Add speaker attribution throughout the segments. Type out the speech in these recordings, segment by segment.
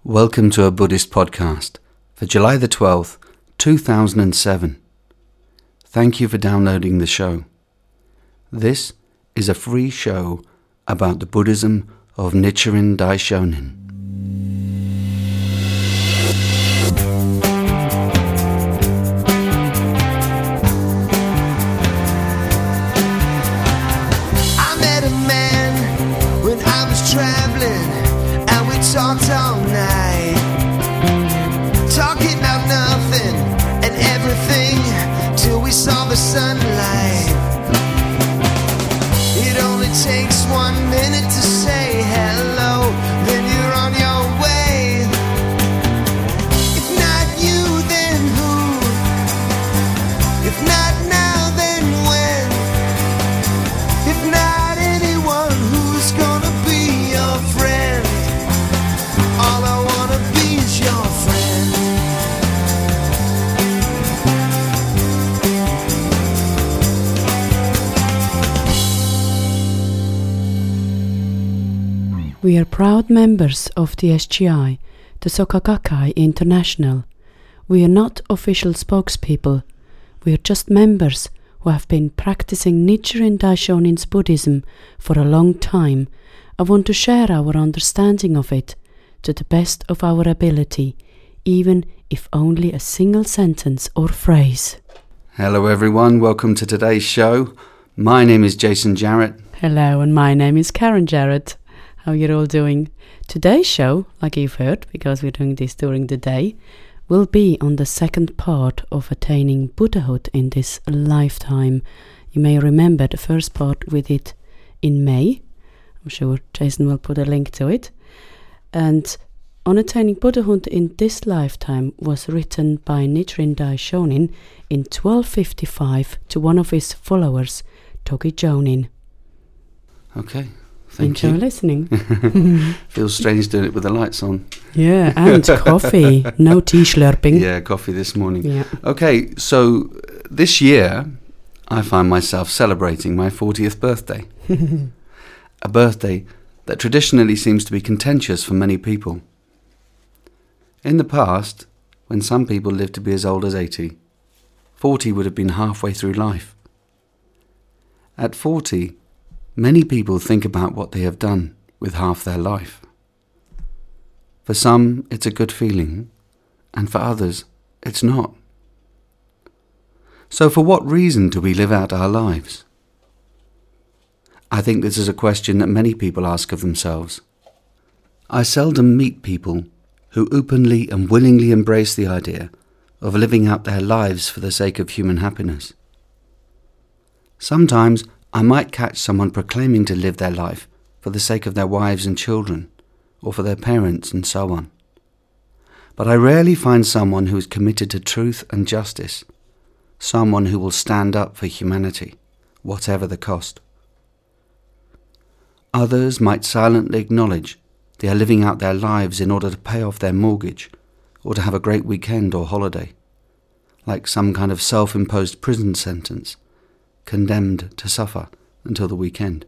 Speaker 1: Welcome to a Buddhist podcast for July the 12th, 2007. Thank you for downloading the show. This is a free show about the Buddhism of Nichiren Daishonin.
Speaker 2: I met a man when I was traveling, and we talked all night, talking about nothing and everything till we saw the sunlight. It only takes 1 minute to say hello, then you're on your way. If not you, then who? If not now, then when? If not anyone, who's gonna be your friend? All I wanna be is your friend.
Speaker 3: We are proud members of the SGI, the Soka Gakkai International. We are not official spokespeople. We are just members who have been practicing Nichiren Daishonin's Buddhism for a long time and want to share our understanding of it to the best of our ability, even if only a single sentence or phrase.
Speaker 1: Hello everyone, welcome to today's show. My name is Jason Jarrett.
Speaker 3: Hello, and my name is Karen Jarrett. How you're all doing? Today's show, like you've heard, because we're doing this during the day, will be on the second part of attaining Buddhahood in this lifetime. You may remember the first part we did in May. I'm sure Jason will put a link to it. And on attaining Buddhahood in this lifetime was written by Nichiren Daishonin in 1255 to one of his followers, Togi Jonin.
Speaker 1: Okay, thank you.
Speaker 3: Enjoy listening.
Speaker 1: Feels strange doing it with the lights on.
Speaker 3: Yeah, and coffee. No tea slurping.
Speaker 1: Yeah, coffee this morning.
Speaker 3: Yeah.
Speaker 1: Okay, so this year I find myself celebrating my 40th birthday. A birthday that traditionally seems to be contentious for many people. In the past, when some people lived to be as old as 80, 40 would have been halfway through life. At 40, many people think about what they have done with half their life. For some, it's a good feeling, and for others, it's not. So for what reason do we live out our lives? I think this is a question that many people ask of themselves. I seldom meet people who openly and willingly embrace the idea of living out their lives for the sake of human happiness. Sometimes I might catch someone proclaiming to live their life for the sake of their wives and children, or for their parents and so on. But I rarely find someone who is committed to truth and justice, someone who will stand up for humanity, whatever the cost. Others might silently acknowledge they are living out their lives in order to pay off their mortgage or to have a great weekend or holiday, like some kind of self-imposed prison sentence, condemned to suffer until the weekend.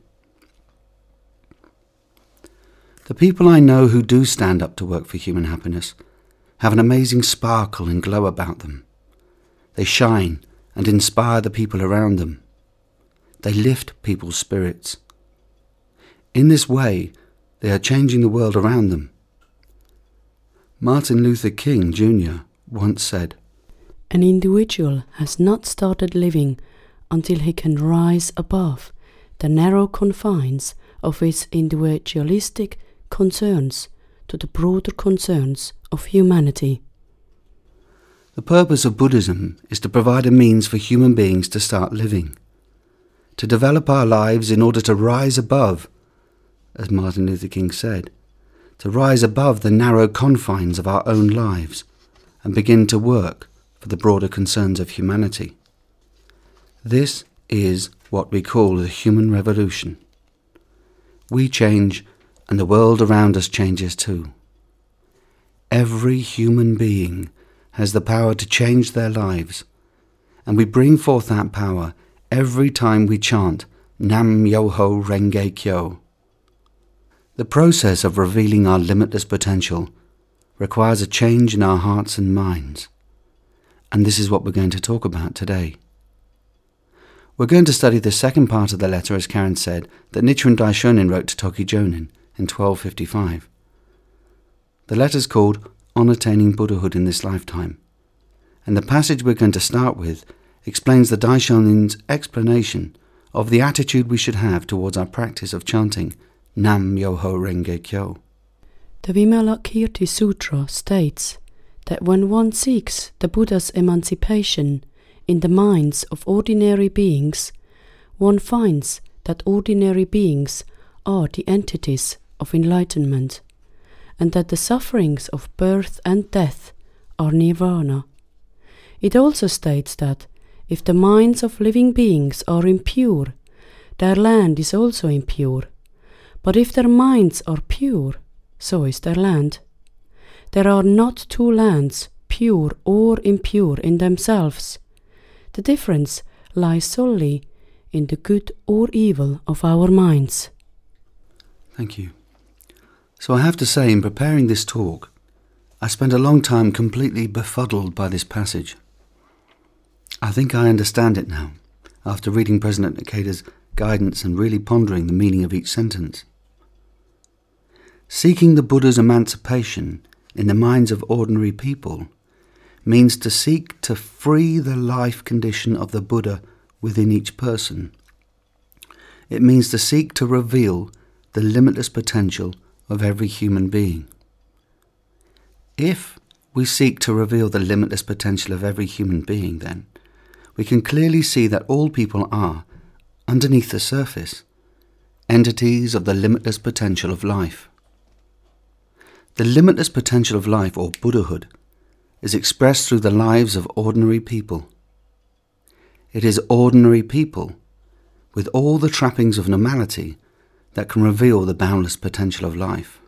Speaker 1: The people I know who do stand up to work for human happiness have an amazing sparkle and glow about them. They shine and inspire the people around them. They lift people's spirits. In this way, they are changing the world around them. Martin Luther King Jr. once said,
Speaker 3: An individual has not started living until he can rise above the narrow confines of his individualistic concerns to the broader concerns of humanity.
Speaker 1: The purpose of Buddhism is to provide a means for human beings to start living, to develop our lives in order to rise above, as Martin Luther King said, to rise above the narrow confines of our own lives and begin to work for the broader concerns of humanity. This is what we call the human revolution. We change, and the world around us changes too. Every human being has the power to change their lives, and we bring forth that power every time we chant Nam Myoho Renge Kyo. The process of revealing our limitless potential requires a change in our hearts and minds. And this is what we're going to talk about today. We're going to study the second part of the letter, as Karen said, that Nichiren Daishonin wrote to Toki Jonin in 1255. The letter's called On Attaining Buddhahood in This Lifetime, and the passage we're going to start with explains the Daishonin's explanation of the attitude we should have towards our practice of chanting Nam Myoho Renge Kyo.
Speaker 3: The Vimalakirti Sutra states that when one seeks the Buddha's emancipation in the minds of ordinary beings, one finds that ordinary beings are the entities of enlightenment, and that the sufferings of birth and death are nirvana. It also states that if the minds of living beings are impure, their land is also impure, but if their minds are pure, so is their land. There are not two lands, pure or impure in themselves. The difference lies solely in the good or evil of our minds.
Speaker 1: Thank you. So I have to say, in preparing this talk, I spent a long time completely befuddled by this passage. I think I understand it now, after reading President Ikeda's guidance and really pondering the meaning of each sentence. Seeking the Buddha's emancipation in the minds of ordinary people means to seek to free the life condition of the Buddha within each person. It means to seek to reveal the limitless potential of every human being. If we seek to reveal the limitless potential of every human being, then we can clearly see that all people are, underneath the surface, entities of the limitless potential of life. The limitless potential of life, or Buddhahood, is expressed through the lives of ordinary people. It is ordinary people, with all the trappings of normality, that can reveal the boundless potential of life.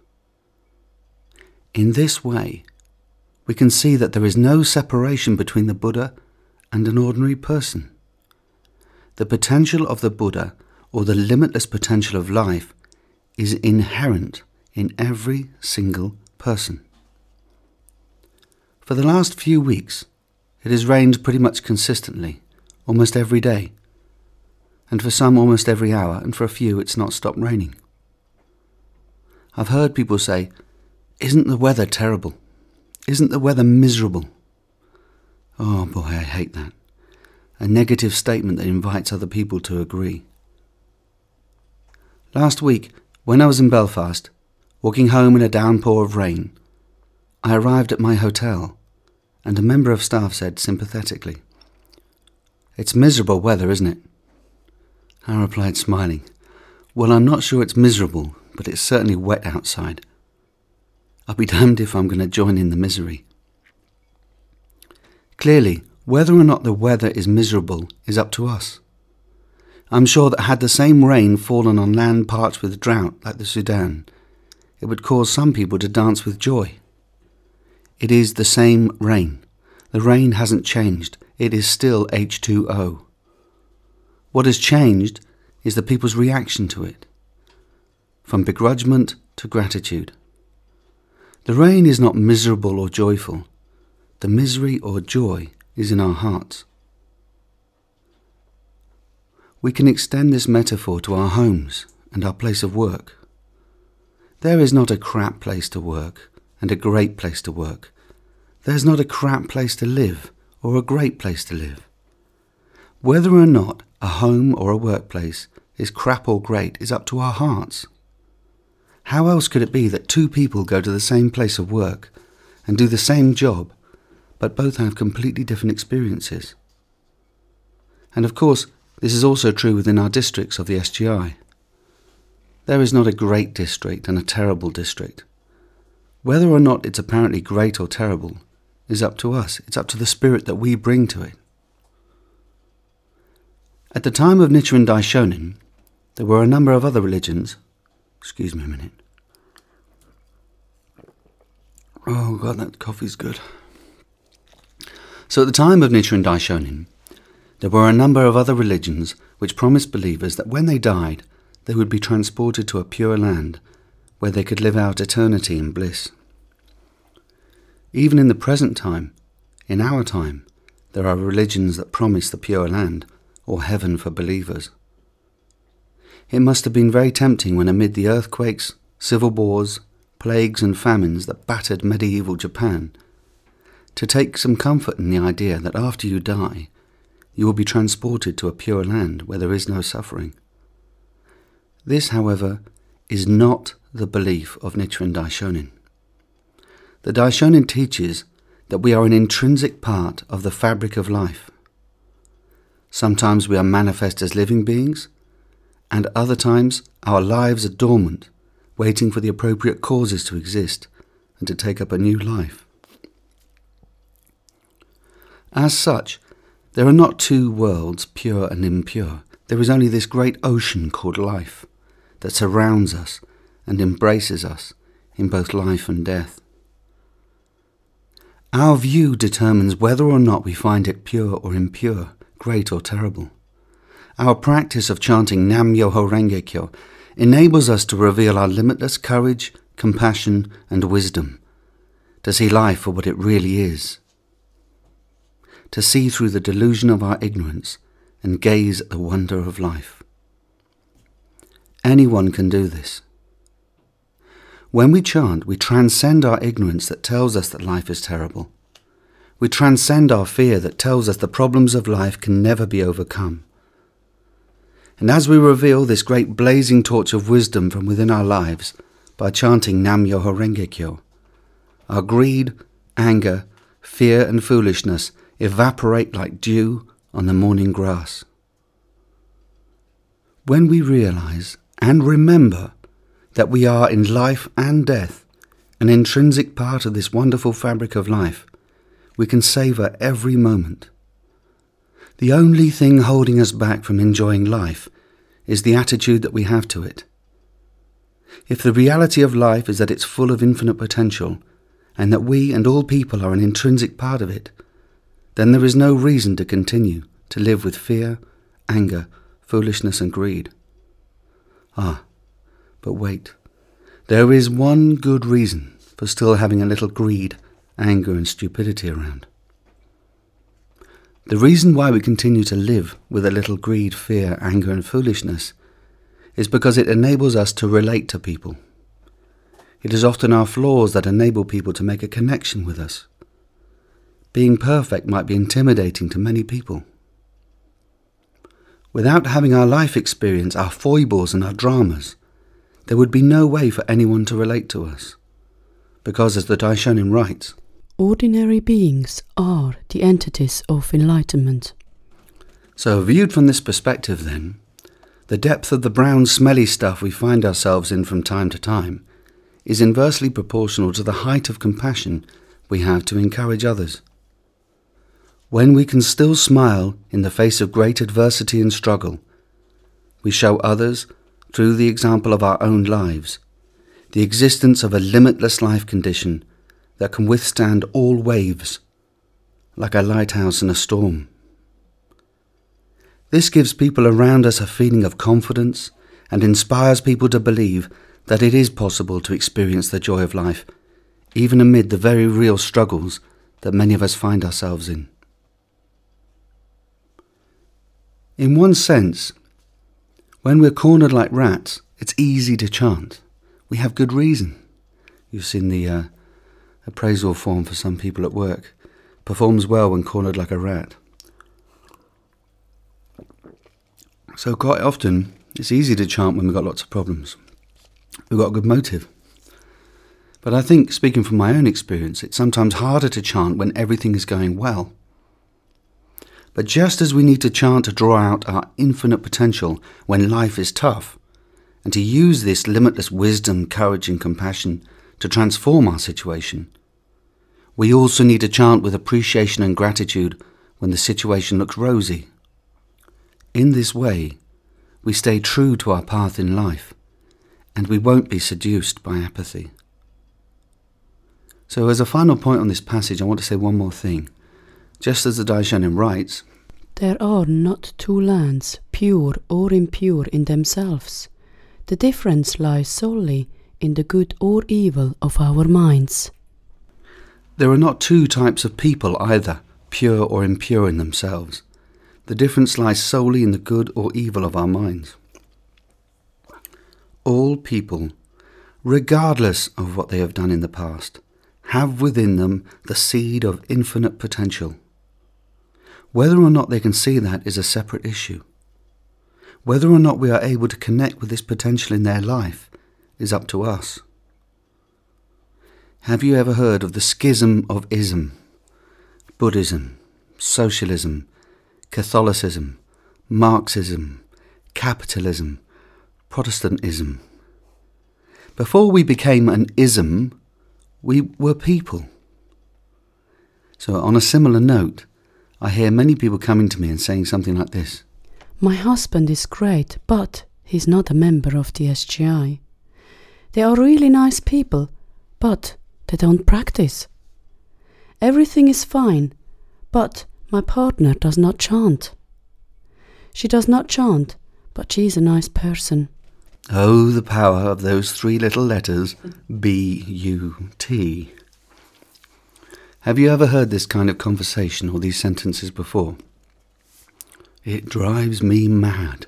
Speaker 1: In this way, we can see that there is no separation between the Buddha and an ordinary person. The potential of the Buddha, or the limitless potential of life, is inherent in every single person. For the last few weeks, it has rained pretty much consistently, almost every day, and for some almost every hour, and for a few it's not stopped raining. I've heard people say, "Isn't the weather terrible? Isn't the weather miserable?" Oh boy, I hate that. A negative statement that invites other people to agree. Last week, when I was in Belfast, walking home in a downpour of rain, I arrived at my hotel, and a member of staff said sympathetically, "It's miserable weather, isn't it?" I replied, smiling, "Well, I'm not sure it's miserable, but it's certainly wet outside. I'll be damned if I'm going to join in the misery." Clearly, whether or not the weather is miserable is up to us. I'm sure that had the same rain fallen on land parched with drought like the Sudan, it would cause some people to dance with joy. It is the same rain. The rain hasn't changed. It is still H2O. What has changed is the people's reaction to it, from begrudgment to gratitude. The rain is not miserable or joyful. The misery or joy is in our hearts. We can extend this metaphor to our homes and our place of work. There is not a crap place to work and a great place to work. There is not a crap place to live or a great place to live. Whether or not a home or a workplace is crap or great is up to our hearts. How else could it be that two people go to the same place of work and do the same job, but both have completely different experiences? And of course, this is also true within our districts of the SGI. There is not a great district and a terrible district. Whether or not it's apparently great or terrible is up to us. It's up to the spirit that we bring to it. At the time of Nichiren Daishonin, there were a number of other religions. Excuse me a minute. Oh God, that coffee's good. So at the time of Nichiren Daishonin, there were a number of other religions which promised believers that when they died, they would be transported to a pure land where they could live out eternity in bliss. Even in the present time, in our time, there are religions that promise the pure land, or heaven for believers. It must have been very tempting when amid the earthquakes, civil wars, plagues and famines that battered medieval Japan, to take some comfort in the idea that after you die, you will be transported to a pure land where there is no suffering. This, however, is not the belief of Nichiren Daishonin. The Daishonin teaches that we are an intrinsic part of the fabric of life. Sometimes we are manifest as living beings, and other times our lives are dormant, waiting for the appropriate causes to exist and to take up a new life. As such, there are not two worlds, pure and impure. There is only this great ocean called life that surrounds us and embraces us in both life and death. Our view determines whether or not we find it pure or impure, great or terrible. Our practice of chanting Nam Myoho Renge Kyo enables us to reveal our limitless courage, compassion and wisdom, to see life for what it really is, to see through the delusion of our ignorance and gaze at the wonder of life. Anyone can do this. When we chant, we transcend our ignorance that tells us that life is terrible. We transcend our fear that tells us the problems of life can never be overcome. And as we reveal this great blazing torch of wisdom from within our lives by chanting Nam Myoho Renge Kyo, our greed, anger, fear and foolishness evaporate like dew on the morning grass. When we realize and remember that we are in life and death an intrinsic part of this wonderful fabric of life, we can savor every moment. The only thing holding us back from enjoying life is the attitude that we have to it. If the reality of life is that it's full of infinite potential, and that we and all people are an intrinsic part of it, then there is no reason to continue to live with fear, anger, foolishness and greed. But wait, there is one good reason for still having a little greed, anger and stupidity around. The reason why we continue to live with a little greed, fear, anger and foolishness is because it enables us to relate to people. It is often our flaws that enable people to make a connection with us. Being perfect might be intimidating to many people. Without having our life experience, our foibles and our dramas, there would be no way for anyone to relate to us. Because as the Daishonin writes,
Speaker 3: ordinary beings are the entities of enlightenment.
Speaker 1: So viewed from this perspective then, the depth of the brown smelly stuff we find ourselves in from time to time is inversely proportional to the height of compassion we have to encourage others. When we can still smile in the face of great adversity and struggle, we show others, through the example of our own lives, the existence of a limitless life condition that can withstand all waves, like a lighthouse in a storm. This gives people around us a feeling of confidence and inspires people to believe that it is possible to experience the joy of life, even amid the very real struggles that many of us find ourselves in. In one sense, when we're cornered like rats, it's easy to chant. We have good reason. You've seen the appraisal form for some people at work. Performs well when cornered like a rat. So quite often, it's easy to chant when we've got lots of problems. We've got a good motive. But I think, speaking from my own experience, it's sometimes harder to chant when everything is going well. But just as we need to chant to draw out our infinite potential when life is tough, and to use this limitless wisdom, courage and compassion to transform our situation, we also need to chant with appreciation and gratitude when the situation looks rosy. In this way, we stay true to our path in life, and we won't be seduced by apathy. So as a final point on this passage, I want to say one more thing. Just as the Daishonin writes,
Speaker 3: there are not two lands, pure or impure in themselves. The difference lies solely in the good or evil of our minds.
Speaker 1: There are not two types of people either, pure or impure in themselves. The difference lies solely in the good or evil of our minds. All people, regardless of what they have done in the past, have within them the seed of infinite potential. Whether or not they can see that is a separate issue. Whether or not we are able to connect with this potential in their life is up to us. Have you ever heard of the schism of ism? Buddhism, socialism, Catholicism, Marxism, capitalism, Protestantism. Before we became an ism, we were people. So on a similar note, I hear many people coming to me and saying something like this.
Speaker 3: My husband is great, but he's not a member of the SGI. They are really nice people, but they don't practice. Everything is fine, but my partner does not chant. She does not chant, but she is a nice person.
Speaker 1: Oh, the power of those three little letters, B-U-T. Have you ever heard this kind of conversation or these sentences before? It drives me mad.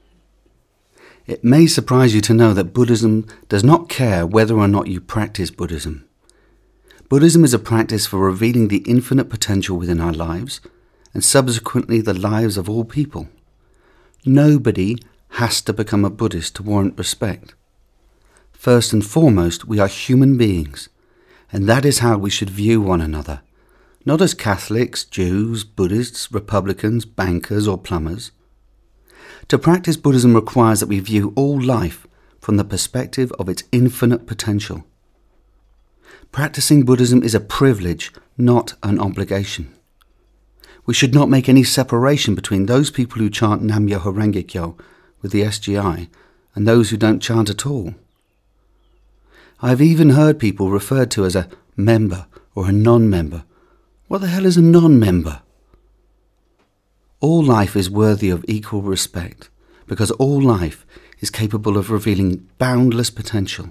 Speaker 1: It may surprise you to know that Buddhism does not care whether or not you practice Buddhism. Buddhism is a practice for revealing the infinite potential within our lives and subsequently the lives of all people. Nobody has to become a Buddhist to warrant respect. First and foremost, we are human beings, and that is how we should view one another, not as Catholics, Jews, Buddhists, Republicans, bankers or plumbers. To practice Buddhism requires that we view all life from the perspective of its infinite potential. Practicing Buddhism is a privilege, not an obligation. We should not make any separation between those people who chant Nam Myoho Renge Kyo with the SGI and those who don't chant at all. I have even heard people referred to as a member or a non-member. What the hell is a non-member? All life is worthy of equal respect because all life is capable of revealing boundless potential.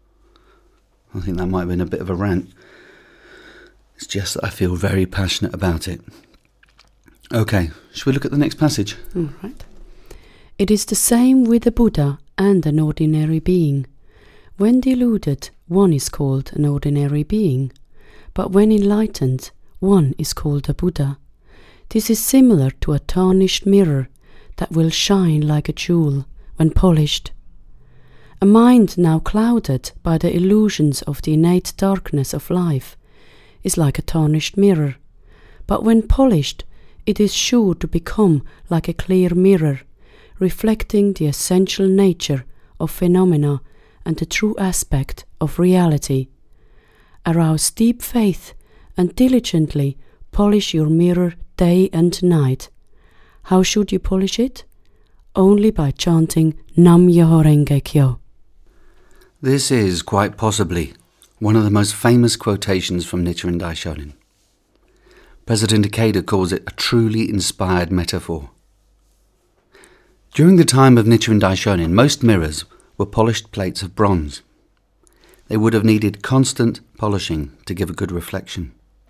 Speaker 1: I think that might have been a bit of a rant. It's just that I feel very passionate about it. Okay, should we look at the next passage?
Speaker 3: All right. It is the same with the Buddha and an ordinary being. When deluded, one is called an ordinary being, but when enlightened, one is called a Buddha. This is similar to a tarnished mirror that will shine like a jewel when polished. A mind now clouded by the illusions of the innate darkness of life is like a tarnished mirror, but when polished, it is sure to become like a clear mirror, reflecting the essential nature of phenomena and the true aspect of reality. Arouse deep faith and diligently polish your mirror day and night. How should you polish it? Only by chanting Nam Myoho Renge Kyo.
Speaker 1: This is, quite possibly, one of the most famous quotations from Nichiren Daishonin. President Ikeda calls it a truly inspired metaphor. During the time of Nichiren Daishonin, most mirrors were polished plates of bronze. They would have needed constant polishing to give a good reflection.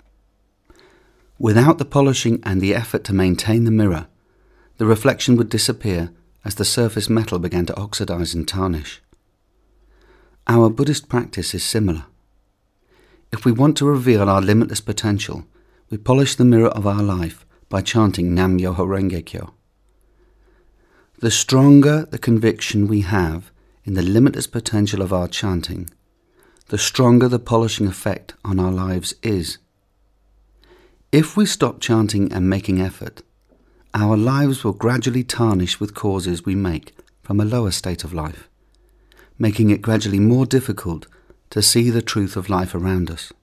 Speaker 1: Without the polishing and the effort to maintain the mirror, the reflection would disappear as the surface metal began to oxidize and tarnish. Our Buddhist practice is similar. If we want to reveal our limitless potential, we polish the mirror of our life by chanting Nam Myoho Renge Kyo. The stronger the conviction we have in the limitless potential of our chanting, the stronger the polishing effect on our lives is. If we stop chanting and making effort, our lives will gradually tarnish with causes we make from a lower state of life, making it gradually more difficult to see the truth of life around us.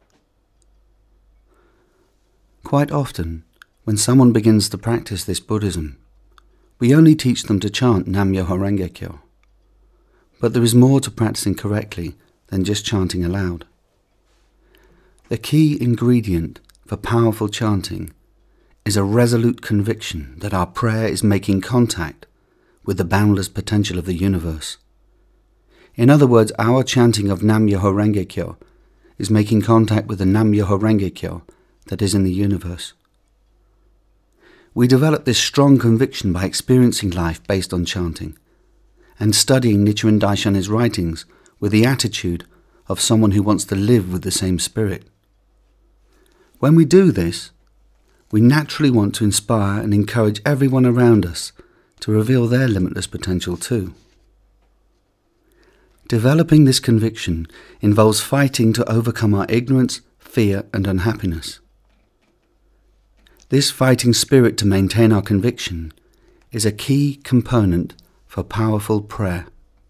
Speaker 1: Quite often, when someone begins to practice this Buddhism, we only teach them to chant Nam Myoho Renge Kyo. But there is more to practicing correctly than just chanting aloud. The key ingredient for powerful chanting is a resolute conviction that our prayer is making contact with the boundless potential of the universe. In other words, our chanting of Nam Myoho Renge Kyo is making contact with the Nam-myoho Renge Kyo that is in the universe. We develop this strong conviction by experiencing life based on chanting and studying Nichiren Daishonin's writings with the attitude of someone who wants to live with the same spirit. When we do this, we naturally want to inspire and encourage everyone around us to reveal their limitless potential too. Developing this conviction involves fighting to overcome our ignorance, fear, and unhappiness. This fighting spirit to maintain our conviction is a key component for powerful prayer.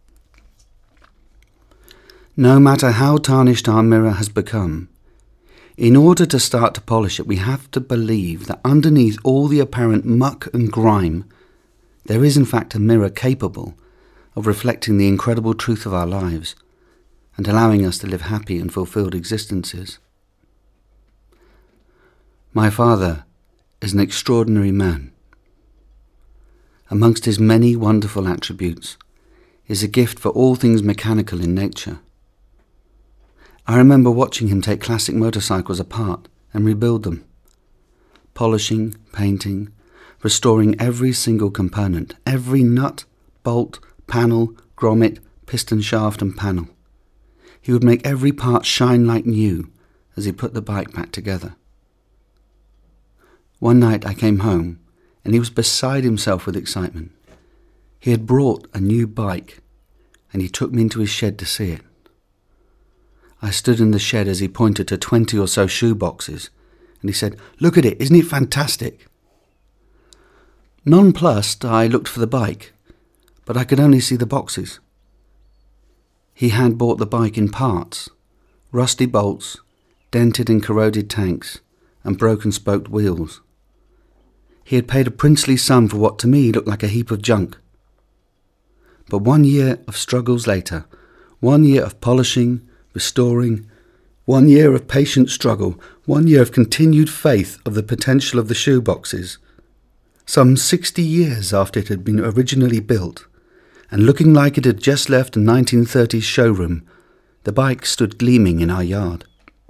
Speaker 1: No matter how tarnished our mirror has become, in order to start to polish it, we have to believe that underneath all the apparent muck and grime, there is in fact a mirror capable of reflecting the incredible truth of our lives and allowing us to live happy and fulfilled existences. My father is an extraordinary man. Amongst his many wonderful attributes is a gift for all things mechanical in nature. I remember watching him take classic motorcycles apart and rebuild them, polishing, painting, restoring every single component, every nut, bolt, panel, grommet, piston shaft and panel. He would make every part shine like new as he put the bike back together. One night I came home and he was beside himself with excitement. He had brought a new bike and he took me into his shed to see it. I stood in the shed as he pointed to 20 or so shoe boxes and he said, "Look at it, isn't it fantastic?" Nonplussed, I looked for the bike, but I could only see the boxes. He had bought the bike in parts, rusty bolts, dented and corroded tanks, and broken spoked wheels. He had paid a princely sum for what to me looked like a heap of junk. But 1 year of struggles later, 1 year of polishing, restoring, 1 year of patient struggle, 1 year of continued faith of the potential of the shoe boxes, some 60 years after it had been originally built, and looking like it had just left a 1930s showroom, the bike stood gleaming in our yard.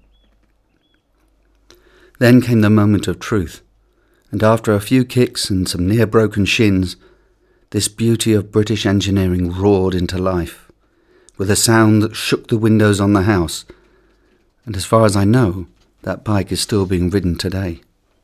Speaker 1: Then came the moment of truth, and after a few kicks and some near-broken shins, this beauty of British engineering roared into life, with a sound that shook the windows on the house, and as far as I know, that bike is still being ridden today.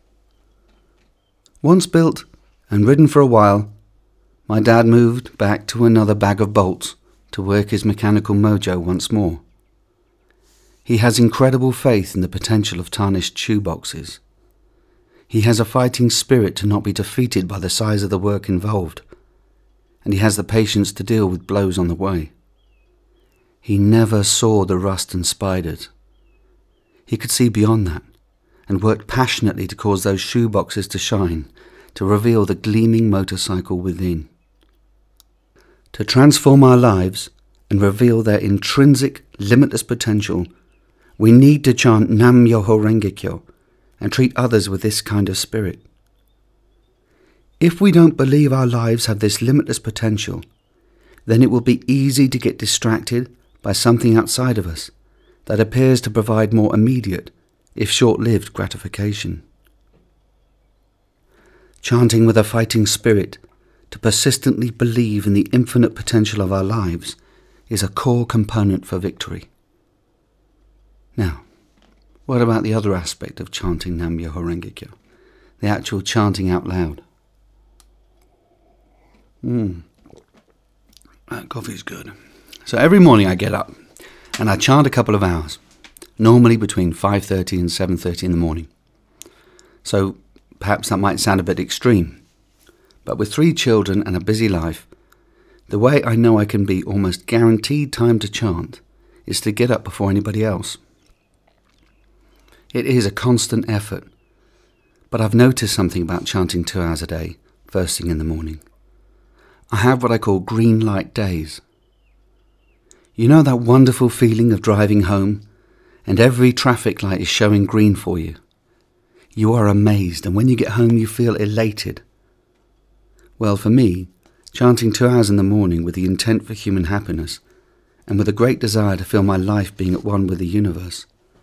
Speaker 1: Once built and ridden for a while, my dad moved back to another bag of bolts to work his mechanical mojo once more. He has incredible faith in the potential of tarnished shoe boxes. He has a fighting spirit to not be defeated by the size of the work involved, and he has the patience to deal with blows on the way. He never saw the rust and spiders. He could see beyond that, and worked passionately to cause those shoe boxes to shine, to reveal the gleaming motorcycle within. To transform our lives and reveal their intrinsic, limitless potential, we need to chant Nam-myoho Renge Kyo and treat others with this kind of spirit. If we don't believe our lives have this limitless potential, then it will be easy to get distracted by something outside of us that appears to provide more immediate, if short-lived, gratification. Chanting with a fighting spirit to persistently believe in the infinite potential of our lives is a core component for victory. Now, what about the other aspect of chanting Nam-myoho Renge Kyo? The actual chanting out loud. That coffee's good. So every morning I get up and I chant a couple of hours, normally between 5:30 and 7:30 in the morning. So perhaps that might sound a bit extreme, but with 3 children and a busy life, the way I know I can be almost guaranteed time to chant is to get up before anybody else. It is a constant effort, but I've noticed something about chanting 2 hours a day, first thing in the morning. I have what I call green light days. You know that wonderful feeling of driving home and every traffic light is showing green for you? You are amazed, and when you get home you feel elated. Well, for me, chanting 2 hours in the morning with the intent for human happiness and with a great desire to feel my life being at one with the universe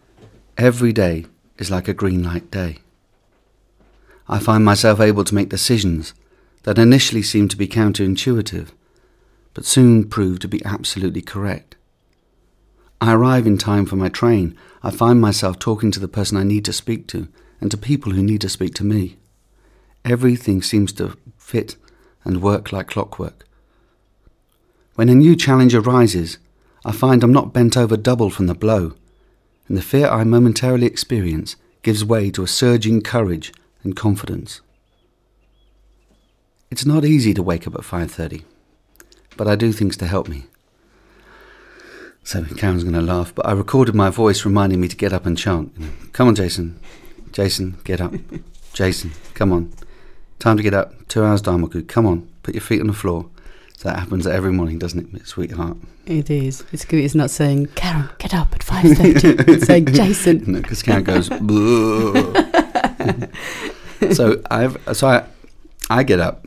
Speaker 1: Every day is like a green light day. I find myself able to make decisions that initially seem to be counterintuitive, but soon prove to be absolutely correct. I arrive in time for my train. I find myself talking to the person I need to speak to and to people who need to speak to me. Everything seems to fit and work like clockwork. When a new challenge arises, I find I'm not bent over double from the blow, and the fear I momentarily experience gives way to a surging courage and confidence. It's not easy to wake up at 5:30, but I do things to help me. So Karen's going to laugh, but I recorded my voice reminding me to get up and chant. Come on, Jason. Jason, get up. Jason, come on. Time to get up. 2 hours Dharmaku. Come on. Put your feet on the floor. So that happens every morning, doesn't it, sweetheart? It
Speaker 3: is. It's good. It's not saying, Karen, get up at 5:30. It's saying, Jason.
Speaker 1: No, because Karen goes, So I get up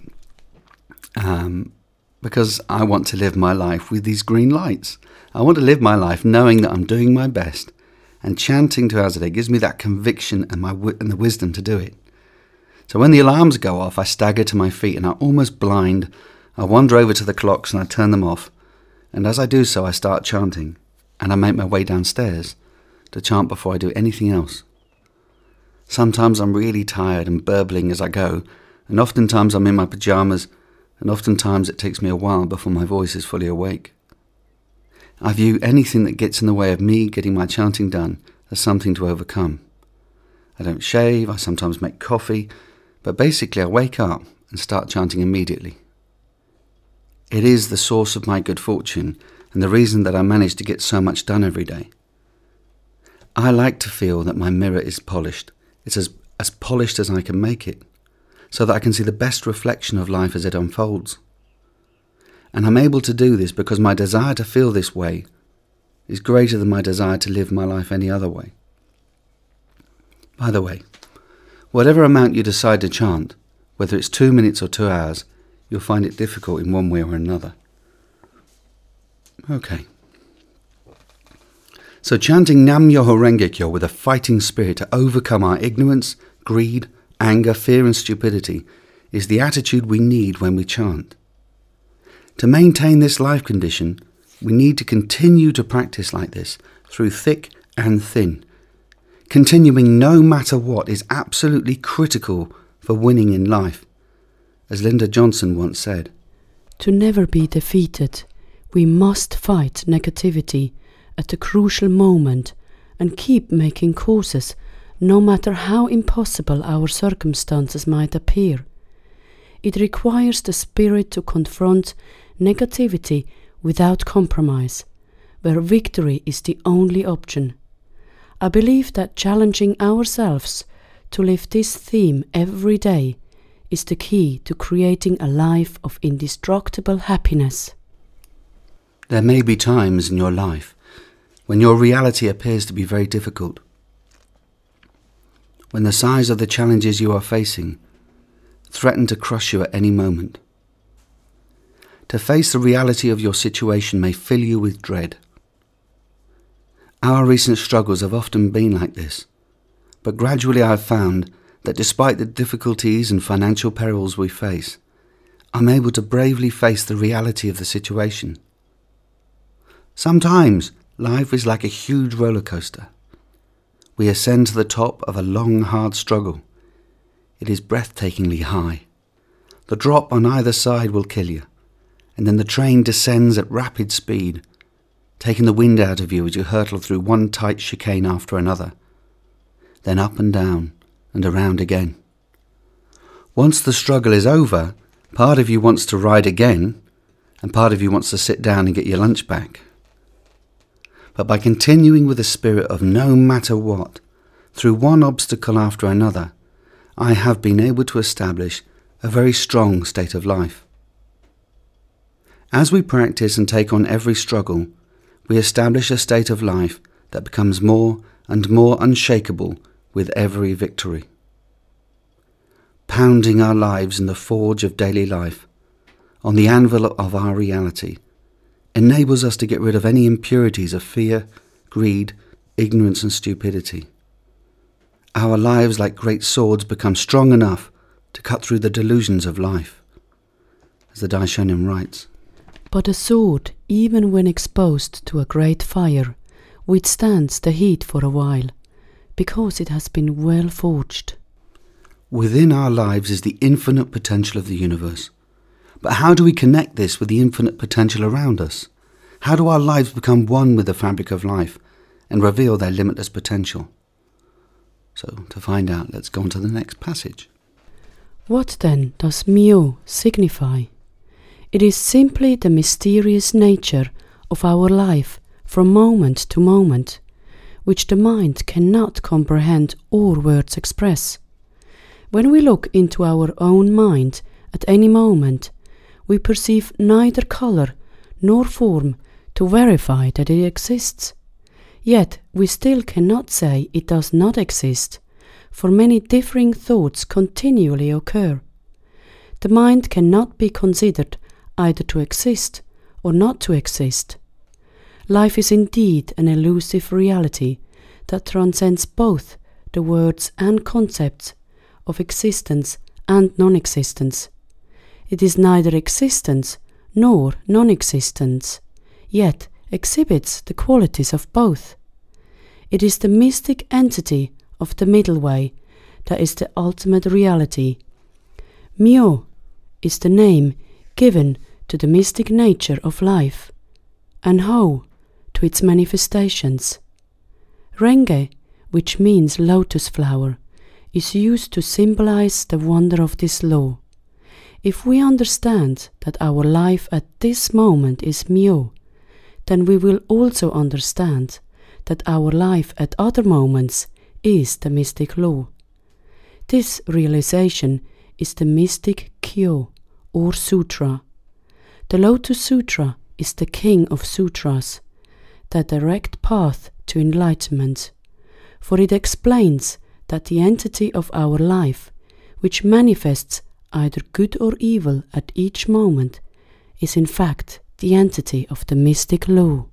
Speaker 1: because I want to live my life with these green lights. I want to live my life knowing that I'm doing my best, and chanting 2 hours a day gives me that conviction and the wisdom to do it. So when the alarms go off, I stagger to my feet and I'm almost blind. I wander over to the clocks and I turn them off, and as I do so I start chanting, and I make my way downstairs to chant before I do anything else. Sometimes I'm really tired and burbling as I go, and oftentimes I'm in my pyjamas, and oftentimes it takes me a while before my voice is fully awake. I view anything that gets in the way of me getting my chanting done as something to overcome. I don't shave, I sometimes make coffee, but basically I wake up and start chanting immediately. It is the source of my good fortune and the reason that I manage to get so much done every day. I like to feel that my mirror is polished. It's as polished as I can make it, so that I can see the best reflection of life as it unfolds. And I'm able to do this because my desire to feel this way is greater than my desire to live my life any other way. By the way, whatever amount you decide to chant, whether it's 2 minutes or 2 hours, you'll find it difficult in one way or another. Okay. So chanting Nam Myoho Renge Kyo with a fighting spirit to overcome our ignorance, greed, anger, fear and stupidity is the attitude we need when we chant. To maintain this life condition, we need to continue to practice like this through thick and thin. Continuing no matter what is absolutely critical for winning in life. As Linda Johnson once said,
Speaker 3: "To never be defeated, we must fight negativity at a crucial moment and keep making courses, no matter how impossible our circumstances might appear. It requires the spirit to confront negativity without compromise, where victory is the only option. I believe that challenging ourselves to live this theme every day is the key to creating a life of indestructible happiness."
Speaker 1: There may be times in your life when your reality appears to be very difficult, when the size of the challenges you are facing threaten to crush you at any moment. To face the reality of your situation may fill you with dread. Our recent struggles have often been like this, but gradually I have found that despite the difficulties and financial perils we face, I'm able to bravely face the reality of the situation. Sometimes life is like a huge roller coaster. We ascend to the top of a long, hard struggle. It is breathtakingly high. The drop on either side will kill you, and then the train descends at rapid speed, taking the wind out of you as you hurtle through one tight chicane after another, then up and down and around again. Once the struggle is over, part of you wants to ride again, and part of you wants to sit down and get your lunch back. But by continuing with the spirit of no matter what, through one obstacle after another, I have been able to establish a very strong state of life. As we practice and take on every struggle, we establish a state of life that becomes more and more unshakable with every victory. Pounding our lives in the forge of daily life, on the anvil of our reality, enables us to get rid of any impurities of fear, greed, ignorance and stupidity. our lives like great swords become strong enough to cut through the delusions of life, as the Daishonin writes.
Speaker 3: But a sword, even when exposed to a great fire, withstands the heat for a while, because it has been well forged.
Speaker 1: Within our lives is the infinite potential of the universe. But how do we connect this with the infinite potential around us? How do our lives become one with the fabric of life and reveal their limitless potential? So, to find out, let's go on to the next passage.
Speaker 3: What then does Myo signify? It is simply the mysterious nature of our life from moment to moment, which the mind cannot comprehend or words express. When we look into our own mind at any moment, we perceive neither color nor form to verify that it exists. Yet we still cannot say it does not exist, for many differing thoughts continually occur. The mind cannot be considered either to exist or not to exist. Life is indeed an elusive reality that transcends both the words and concepts of existence and non-existence. It is neither existence nor non-existence, yet exhibits the qualities of both. It is the mystic entity of the middle way that is the ultimate reality. Myo is the name given to the mystic nature of life, and Ho to its manifestations. Renge, which means lotus flower, is used to symbolize the wonder of this law. If we understand that our life at this moment is Myo, then we will also understand that our life at other moments is the mystic law. This realization is the mystic Kyo, or Sutra. The Lotus Sutra is the king of sutras, the direct path to enlightenment, for it explains that the entity of our life, which manifests either good or evil at each moment, is in fact the entity of the mystic law.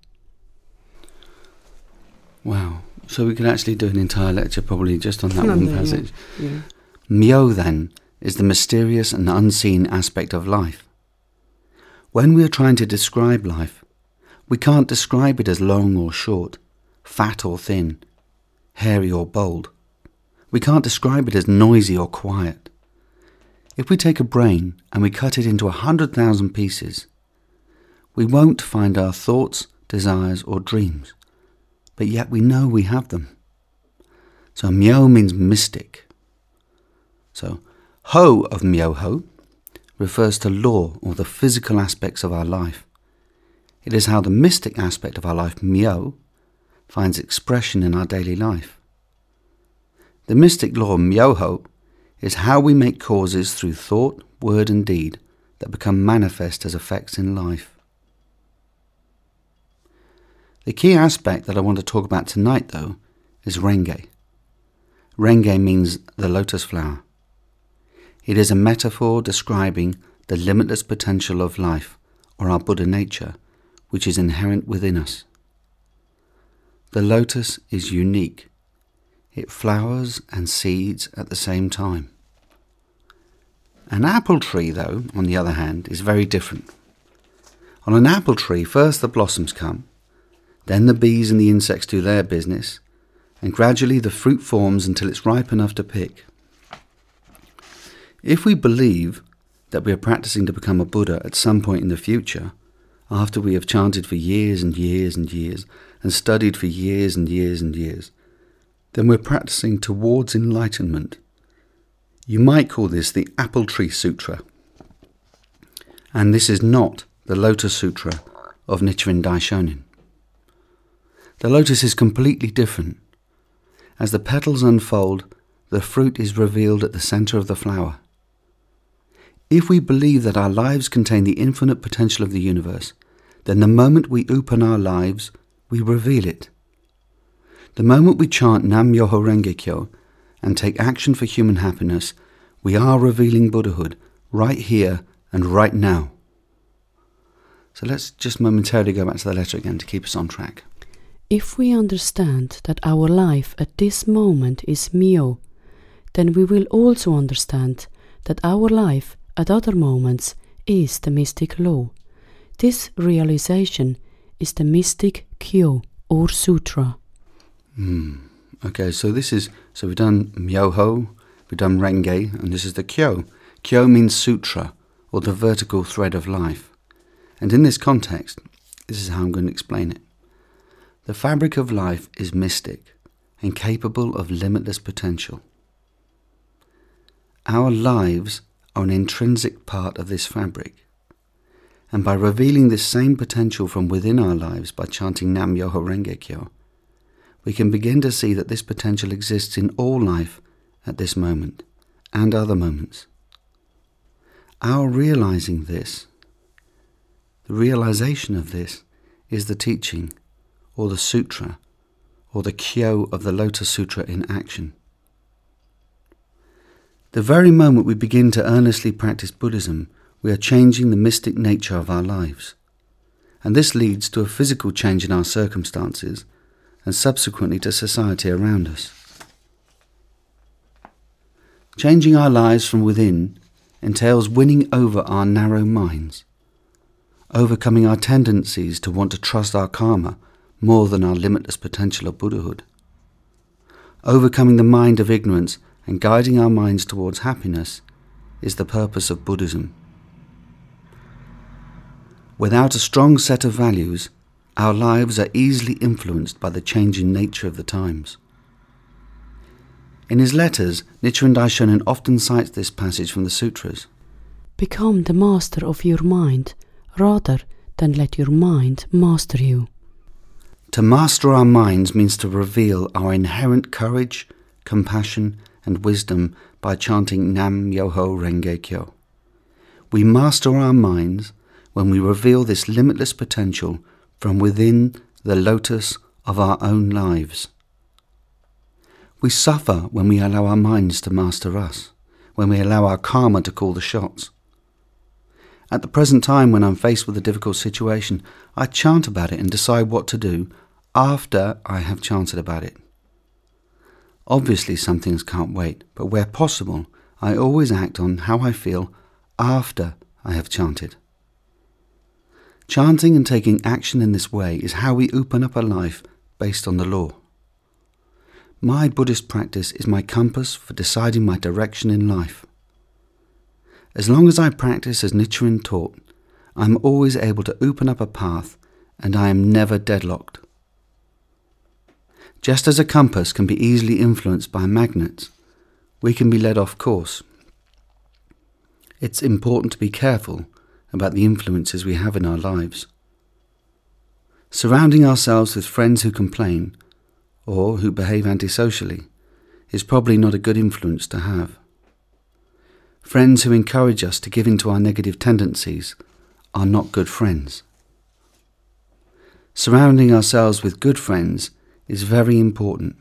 Speaker 1: Wow. So we could actually do an entire lecture probably just on that one passage.
Speaker 3: Yeah.
Speaker 1: Myo, then, is the mysterious and unseen aspect of life. When we are trying to describe life, we can't describe it as long or short, fat or thin, hairy or bold. We can't describe it as noisy or quiet. If we take a brain and we cut it into 100,000 pieces, we won't find our thoughts, desires or dreams, but yet we know we have them. So Myo means mystic. So Ho of Myoho refers to law or the physical aspects of our life. It is how the mystic aspect of our life, Myo, finds expression in our daily life. The mystic law, Myoho, is how we make causes through thought, word and deed that become manifest as effects in life. The key aspect that I want to talk about tonight, though, is Renge. Renge means the lotus flower. It is a metaphor describing the limitless potential of life, or our Buddha nature, which is inherent within us. The lotus is unique. It flowers and seeds at the same time. An apple tree, though, on the other hand, is very different. On an apple tree, first the blossoms come, then the bees and the insects do their business, and gradually the fruit forms until it's ripe enough to pick. If we believe that we are practicing to become a Buddha at some point in the future, after we have chanted for years and years and years, and studied for years and years and years, then we're practicing towards enlightenment. You might call this the Apple Tree Sutra. And this is not the Lotus Sutra of Nichiren Daishonin. The lotus is completely different. As the petals unfold, the fruit is revealed at the center of the flower. If we believe that our lives contain the infinite potential of the universe, then the moment we open our lives, we reveal it. The moment we chant Nam Myoho Renge Kyo and take action for human happiness, we are revealing Buddhahood right here and right now. So let's just momentarily go back to the letter again to keep us on track.
Speaker 3: If we understand that our life at this moment is Myo, then we will also understand that our life at other moments is the mystic law. This realization is the mystic Kyo or sutra.
Speaker 1: Okay, so we've done Myoho, we've done Renge, and this is the Kyo. Kyo means sutra, or the vertical thread of life. And in this context, this is how I'm going to explain it. The fabric of life is mystic and capable of limitless potential. Our lives are an intrinsic part of this fabric. And by revealing this same potential from within our lives by chanting Nam Myoho Renge Kyo, we can begin to see that this potential exists in all life at this moment and other moments. Our realizing this, the realization of this, is the teaching, or the sutra, or the Kyo of the Lotus Sutra in action. The very moment we begin to earnestly practice Buddhism, we are changing the mystic nature of our lives. And this leads to a physical change in our circumstances, and subsequently to society around us. Changing our lives from within entails winning over our narrow minds, overcoming our tendencies to want to trust our karma more than our limitless potential of Buddhahood, overcoming the mind of ignorance and guiding our minds towards happiness is the purpose of Buddhism. Without a strong set of values, our lives are easily influenced by the changing nature of the times. In his letters, Nichiren Daishonin often cites this passage from the sutras.
Speaker 3: Become the master of your mind, rather than let your mind master you.
Speaker 1: To master our minds means to reveal our inherent courage, compassion, and wisdom by chanting Nam Myoho Renge Kyo. We master our minds when we reveal this limitless potential from within the lotus of our own lives. We suffer when we allow our minds to master us, when we allow our karma to call the shots. At the present time, when I'm faced with a difficult situation, I chant about it and decide what to do after I have chanted about it. Obviously, some things can't wait, but where possible, I always act on how I feel after I have chanted. Chanting and taking action in this way is how we open up a life based on the law. My Buddhist practice is my compass for deciding my direction in life. As long as I practice as Nichiren taught, I am always able to open up a path and I am never deadlocked. Just as a compass can be easily influenced by magnets, we can be led off course. It's important to be careful about the influences we have in our lives. Surrounding ourselves with friends who complain or who behave antisocially is probably not a good influence to have. Friends who encourage us to give in to our negative tendencies are not good friends. Surrounding ourselves with good friends is very important.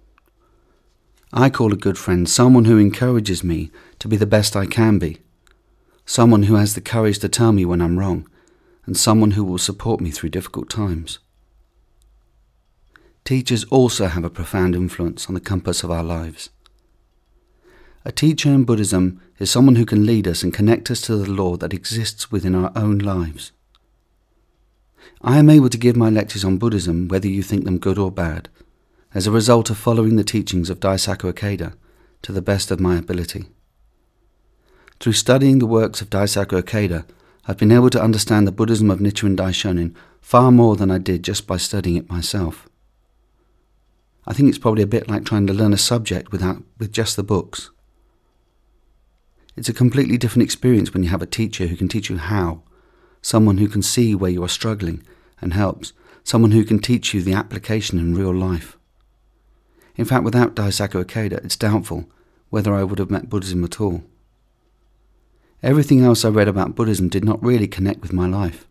Speaker 1: I call a good friend someone who encourages me to be the best I can be, someone who has the courage to tell me when I'm wrong, and someone who will support me through difficult times. Teachers also have a profound influence on the compass of our lives. A teacher in Buddhism is someone who can lead us and connect us to the law that exists within our own lives. I am able to give my lectures on Buddhism, whether you think them good or bad, as a result of following the teachings of Daisaku Ikeda to the best of my ability. Through studying the works of Daisaku Ikeda, I've been able to understand the Buddhism of Nichiren Daishonin far more than I did just by studying it myself. I think it's probably a bit like trying to learn a subject with just the books. It's a completely different experience when you have a teacher who can teach you how, someone who can see where you are struggling and helps, someone who can teach you the application in real life. In fact, without Daisaku Ikeda, it's doubtful whether I would have met Buddhism at all. Everything else I read about Buddhism did not really connect with my life.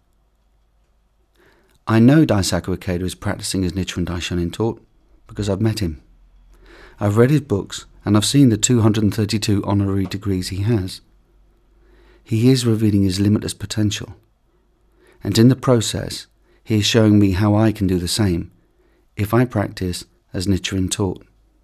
Speaker 1: I know Daisaku Ikeda is practicing as Nichiren Daishonin taught because I've met him. I've read his books and I've seen the 232 honorary degrees he has. He is revealing his limitless potential, and in the process he is showing me how I can do the same, if I practice as Nichiren taught.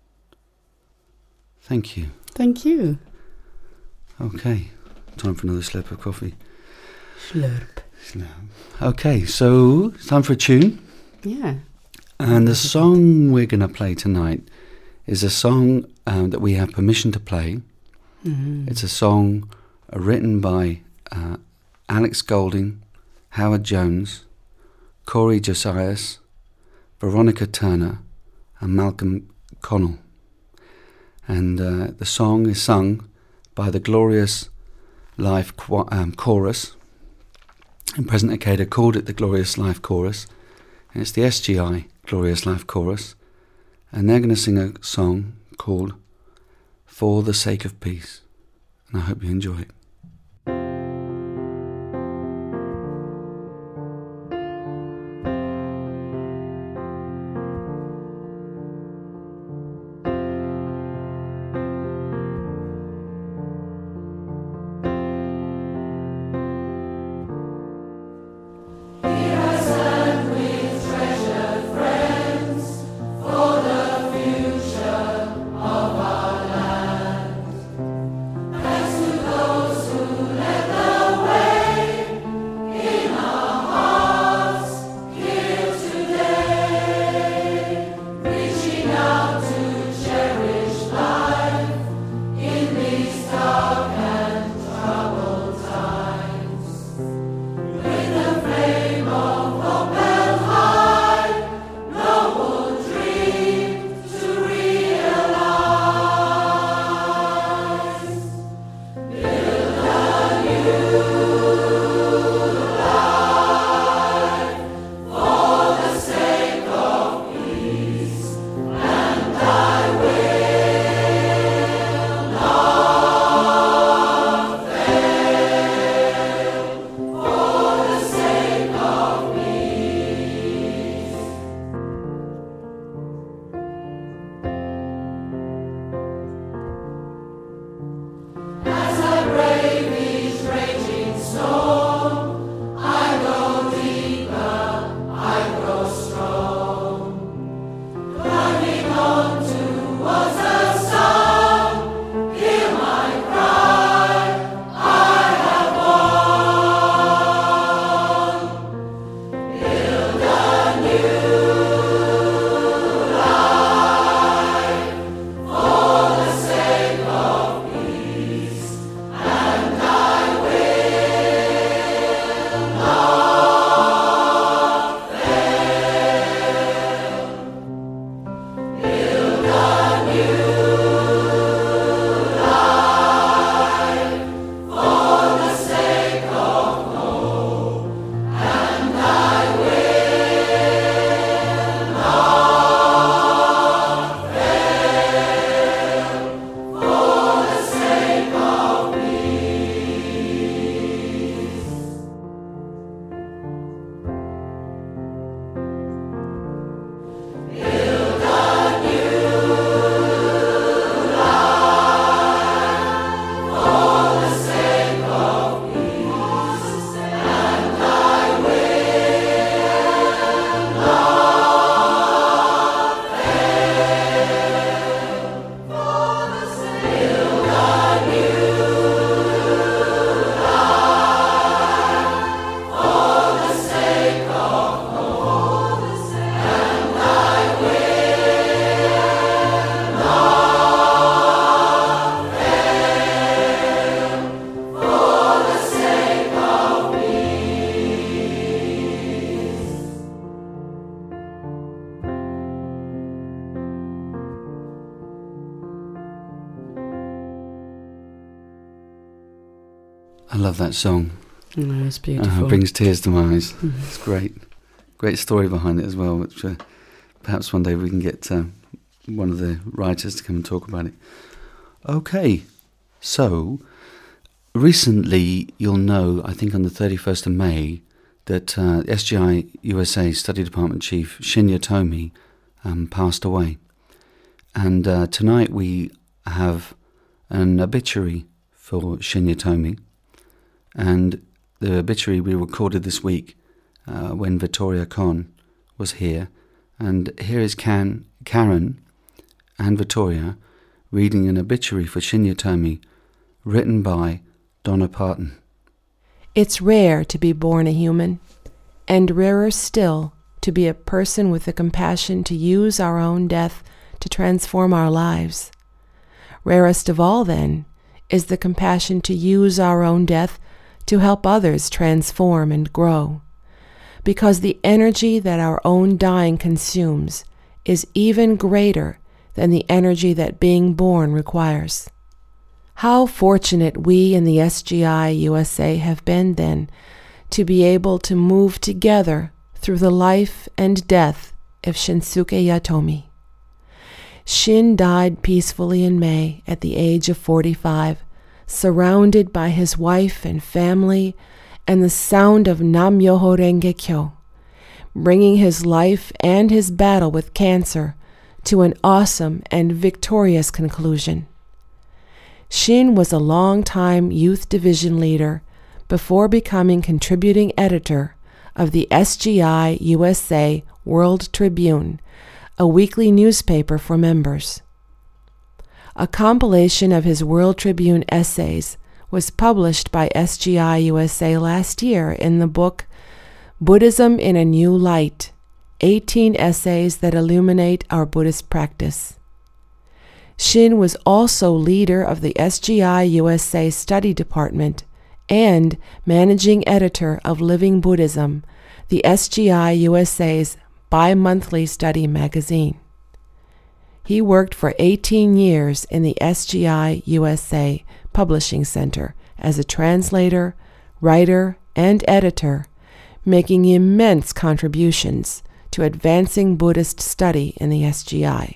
Speaker 1: Thank you.
Speaker 3: Thank you.
Speaker 1: Okay, time for another slurp of coffee.
Speaker 3: Slurp.
Speaker 1: Okay, so it's time for a tune.
Speaker 3: Yeah.
Speaker 1: And the song we're going to play tonight is a song that we have permission to play.
Speaker 3: Mm-hmm.
Speaker 1: It's a song written by Alex Golding, Howard Jones, Corey Josias, Veronica Turner, and Malcolm Connell. And the song is sung by the Glorious Life Chorus. And President Ikeda called it the Glorious Life Chorus. And it's the SGI Glorious Life Chorus. And they're going to sing a song called For the Sake of Peace. And I hope you enjoy it. I love that song.
Speaker 3: Oh, it's beautiful.
Speaker 1: It brings tears to my eyes. Mm-hmm. It's great. Great story behind it as well, which perhaps one day we can get one of the writers to come and talk about it. Okay, so recently you'll know, I think on the 31st of May, that SGI USA Study Department Chief Shinya Tomi passed away. And tonight we have an obituary for Shinya Tomi. And the obituary we recorded this week when Vittoria Kon was here And here is Karen and Victoria reading an obituary for Shinya Tomi, written by Donna Parton.
Speaker 4: It's rare to be born a human, and rarer still to be a person with the compassion to use our own death to transform our lives. Rarest of all, then, is the compassion to use our own death to help others transform and grow, because the energy that our own dying consumes is even greater than the energy that being born requires. How fortunate we in the SGI USA have been, then, to be able to move together through the life and death of Shinsuke Yatomi. Shin died peacefully in May at the age of 45, surrounded by his wife and family and the sound of Nam-myoho Renge Kyo, bringing his life and his battle with cancer to an awesome and victorious conclusion. Shin was a long-time youth division leader before becoming contributing editor of the SGI USA World Tribune, a weekly newspaper for members. A compilation of his World Tribune essays was published by SGI USA last year in the book Buddhism in a New Light, 18 Essays that Illuminate Our Buddhist Practice. Shin was also leader of the SGI USA Study Department and managing editor of Living Buddhism, the SGI USA's bi-monthly study magazine. He worked for 18 years in the SGI USA Publishing Center as a translator, writer, and editor, making immense contributions to advancing Buddhist study in the SGI.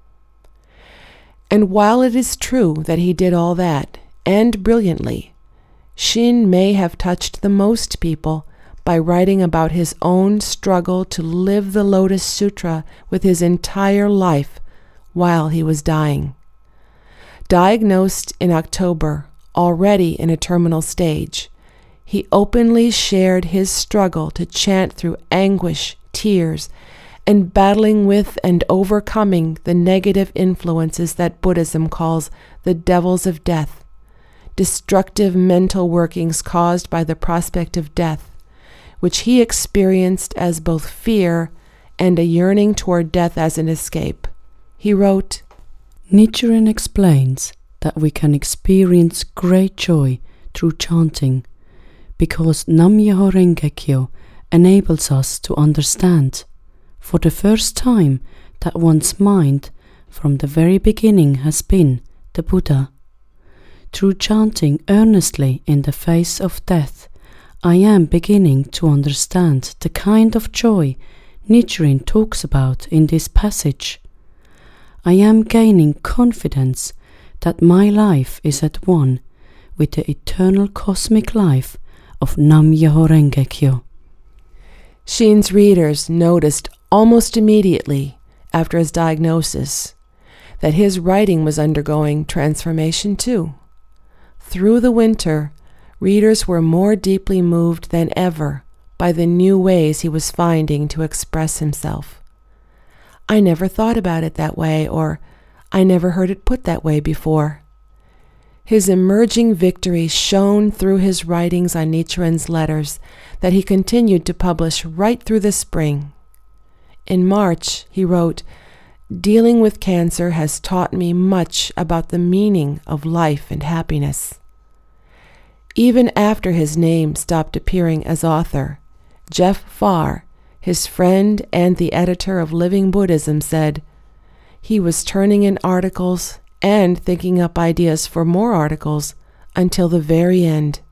Speaker 4: And while it is true that he did all that, and brilliantly, Shin may have touched the most people by writing about his own struggle to live the Lotus Sutra with his entire life while he was dying. Diagnosed in October, already in a terminal stage, he openly shared his struggle to chant through anguish, tears, and battling with and overcoming the negative influences that Buddhism calls the devils of death, destructive mental workings caused by the prospect of death, which he experienced as both fear and a yearning toward death as an escape. He wrote,
Speaker 3: Nichiren explains that we can experience great joy through chanting because Nam-myoho Renge Kyo enables us to understand for the first time that one's mind from the very beginning has been the Buddha. Through chanting earnestly in the face of death, I am beginning to understand the kind of joy Nichiren talks about in this passage. I am gaining confidence that my life is at one with the eternal cosmic life of Nam-myoho Renge Kyo.
Speaker 4: Shin's readers noticed almost immediately after his diagnosis that his writing was undergoing transformation too. Through the winter, readers were more deeply moved than ever by the new ways he was finding to express himself. I never thought about it that way, or I never heard it put that way before. His emerging victory shone through his writings on Nichiren's letters that he continued to publish right through the spring. In March, he wrote, "Dealing with cancer has taught me much about the meaning of life and happiness." Even after his name stopped appearing as author, Jeff Farr, his friend and the editor of Living Buddhism, said he was turning in articles and thinking up ideas for more articles until the very end.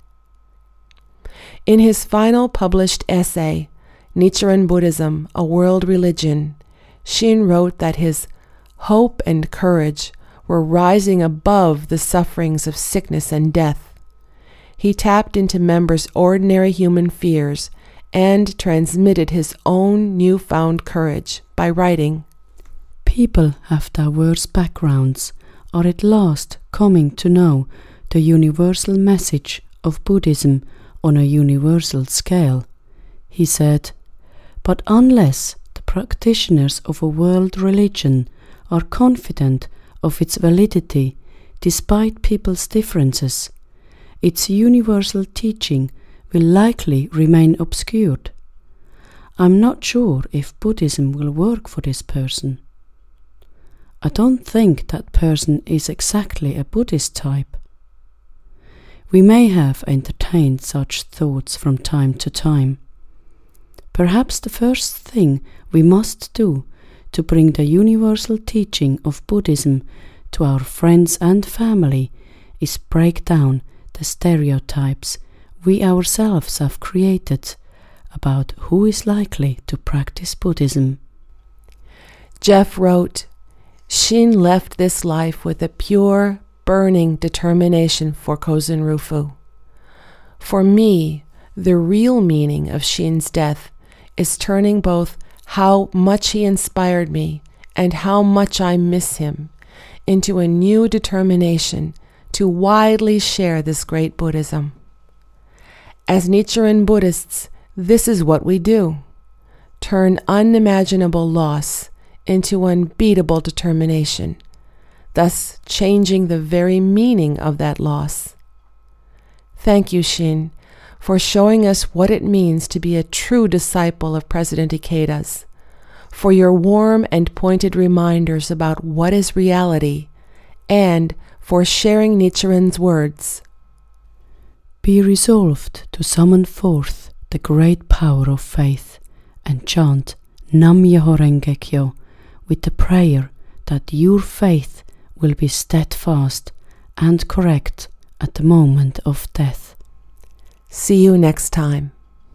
Speaker 4: In his final published essay, Nichiren Buddhism, A World Religion, Shin wrote that his hope and courage were rising above the sufferings of sickness and death. He tapped into members' ordinary human fears and transmitted his own newfound courage by writing,
Speaker 3: People have diverse backgrounds are at last coming to know the universal message of Buddhism on a universal scale. He said, but unless the practitioners of a world religion are confident of its validity despite people's differences, its universal teaching will likely remain obscured. I'm not sure if Buddhism will work for this person. I don't think that person is exactly a Buddhist type. We may have entertained such thoughts from time to time. Perhaps the first thing we must do to bring the universal teaching of Buddhism to our friends and family is break down the stereotypes we ourselves have created about who is likely to practice Buddhism.
Speaker 4: Jeff wrote, Shin left this life with a pure, burning determination for Kozen Rufu. For me, the real meaning of Shin's death is turning both how much he inspired me and how much I miss him into a new determination to widely share this great Buddhism. As Nichiren Buddhists, this is what we do: turn unimaginable loss into unbeatable determination, thus changing the very meaning of that loss. Thank you, Shin, for showing us what it means to be a true disciple of President Ikeda's, for your warm and pointed reminders about what is reality, and for sharing Nichiren's words.
Speaker 3: Be resolved to summon forth the great power of faith and chant Nam Myoho Renge Kyo with the prayer that your faith will be steadfast and correct at the moment of death.
Speaker 4: See you next time.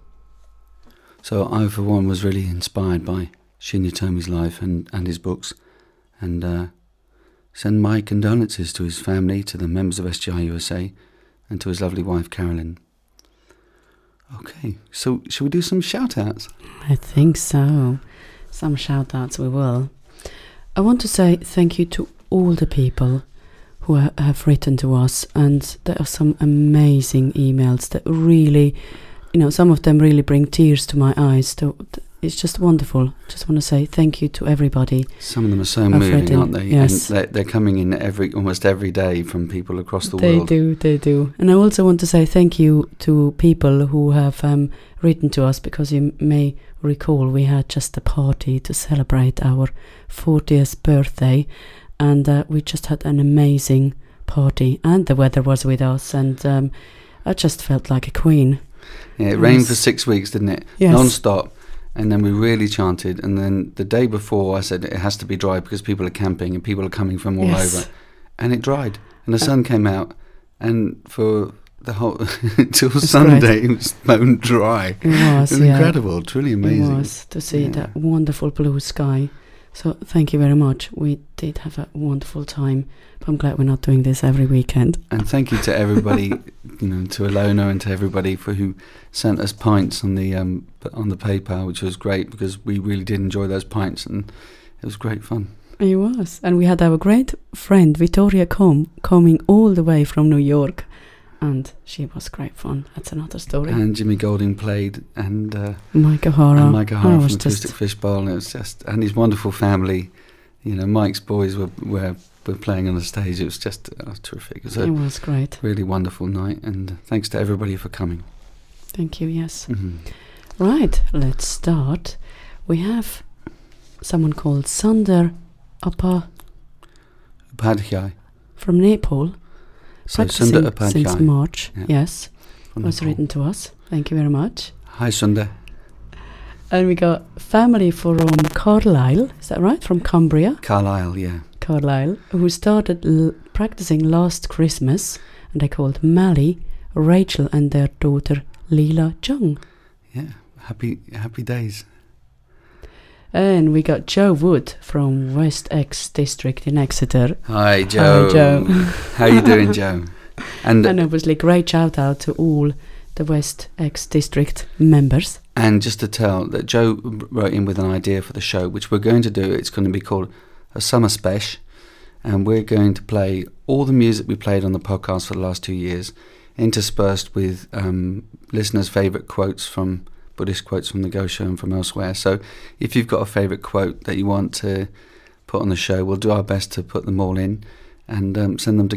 Speaker 1: So I, for one, was really inspired by Shin Yotomi's life and his books, and send my condolences to his family, to the members of SGI USA, and to his lovely wife, Carolyn. Okay, so shall we do some shout-outs?
Speaker 3: I think so. Some shout-outs we will. I want to say thank you to all the people who have written to us, and there are some amazing emails that really, some of them really bring tears to my eyes. It's just wonderful. Just want to say thank you to everybody.
Speaker 1: Some of them are so moving, aren't they?
Speaker 3: Yes.
Speaker 1: And they're coming in almost every day from people across the world.
Speaker 3: They do. And I also want to say thank you to people who have written to us, because you may recall we had just a party to celebrate our 40th birthday, and we just had an amazing party, and the weather was with us, and I just felt like a queen.
Speaker 1: Yeah, it rained for 6 weeks, didn't it?
Speaker 3: Yes.
Speaker 1: Non-stop. And then we really chanted, and then the day before I said it has to be dry because people are camping and people are coming from all over, and it dried, and the sun came out, and for the whole till Sunday it was bone dry.
Speaker 3: It was,
Speaker 1: incredible, truly amazing.
Speaker 3: It was to see that wonderful blue sky. So thank you very much. We did have a wonderful time. But I'm glad we're not doing this every weekend.
Speaker 1: And thank you to everybody, to Alona and to everybody who sent us pints on the PayPal, which was great because we really did enjoy those pints and it was great fun.
Speaker 3: It was. And we had our great friend Victoria coming all the way from New York, and she was great fun. That's another story.
Speaker 1: And Jimmy Golding played, and
Speaker 3: Mike O'Hara.
Speaker 1: And Mike O'Hara from Acoustic Fishbowl, and it was and his wonderful family. Mike's boys were playing on the stage. It was just terrific. It
Speaker 3: was great.
Speaker 1: Really wonderful night, and thanks to everybody for coming.
Speaker 3: Thank you. Yes.
Speaker 1: Mm-hmm.
Speaker 3: Right. Let's start. We have someone called Sundar
Speaker 1: Upadhyay
Speaker 3: from Nepal.
Speaker 1: So
Speaker 3: practicing
Speaker 1: Sundar Upadhyay
Speaker 3: since March.
Speaker 1: Yeah.
Speaker 3: Yes.
Speaker 1: From
Speaker 3: Was
Speaker 1: Nepal.
Speaker 3: written to us. Thank you very much.
Speaker 1: Hi, Sundar.
Speaker 3: And we got family from Carlisle, is that right? From Cumbria?
Speaker 1: Carlisle, yeah.
Speaker 3: Carlisle, who started practicing last Christmas, and they called Mally, Rachel, and their daughter Leela Jung.
Speaker 1: Yeah, happy days.
Speaker 3: And we got Joe Wood from West X District in Exeter.
Speaker 1: Hi, Joe.
Speaker 3: Hi, Joe.
Speaker 1: How you doing, Joe?
Speaker 3: And obviously, great shout out to all the West X District members.
Speaker 1: And just to tell that Joe wrote in with an idea for the show, which we're going to do. It's going to be called a Summer Spesh, and we're going to play all the music we played on the podcast for the last 2 years, interspersed with listeners' favourite quotes from Buddhist quotes from the Go Show and from elsewhere. So if you've got a favourite quote that you want to put on the show, we'll do our best to put them all in and send them to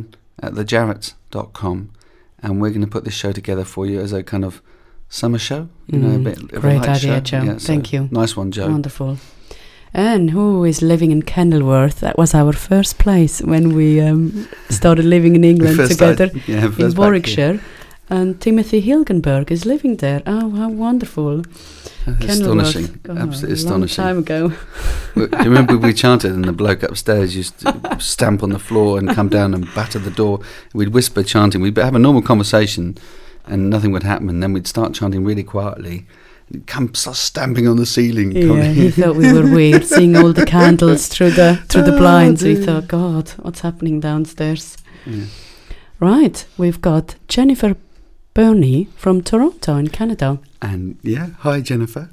Speaker 1: Karen@thejarretts.com, and we're going to put this show together for you as a kind of summer show, a bit of
Speaker 3: great
Speaker 1: a light
Speaker 3: idea,
Speaker 1: show.
Speaker 3: Joe.
Speaker 1: Yeah, so
Speaker 3: Thank you.
Speaker 1: Nice one, Joe.
Speaker 3: Wonderful. And who is living in Kenilworth? That was our first place when we started living in England together in Warwickshire. And Timothy Hilgenberg is living there. Oh, how wonderful.
Speaker 1: Astonishing. Absolutely astonishing.
Speaker 3: A long time ago.
Speaker 1: Do you remember we chanted and the bloke upstairs used to stamp on the floor and come down and batter the door? We'd whisper chanting. We'd have a normal conversation and nothing would happen, and then we'd start chanting really quietly. He'd come start stamping on the ceiling.
Speaker 3: Yeah, he thought we were weird, seeing all the candles through the blinds. He thought, God, what's happening downstairs?
Speaker 1: Yeah.
Speaker 3: Right, we've got Jennifer Burney from Toronto in Canada.
Speaker 1: And hi Jennifer.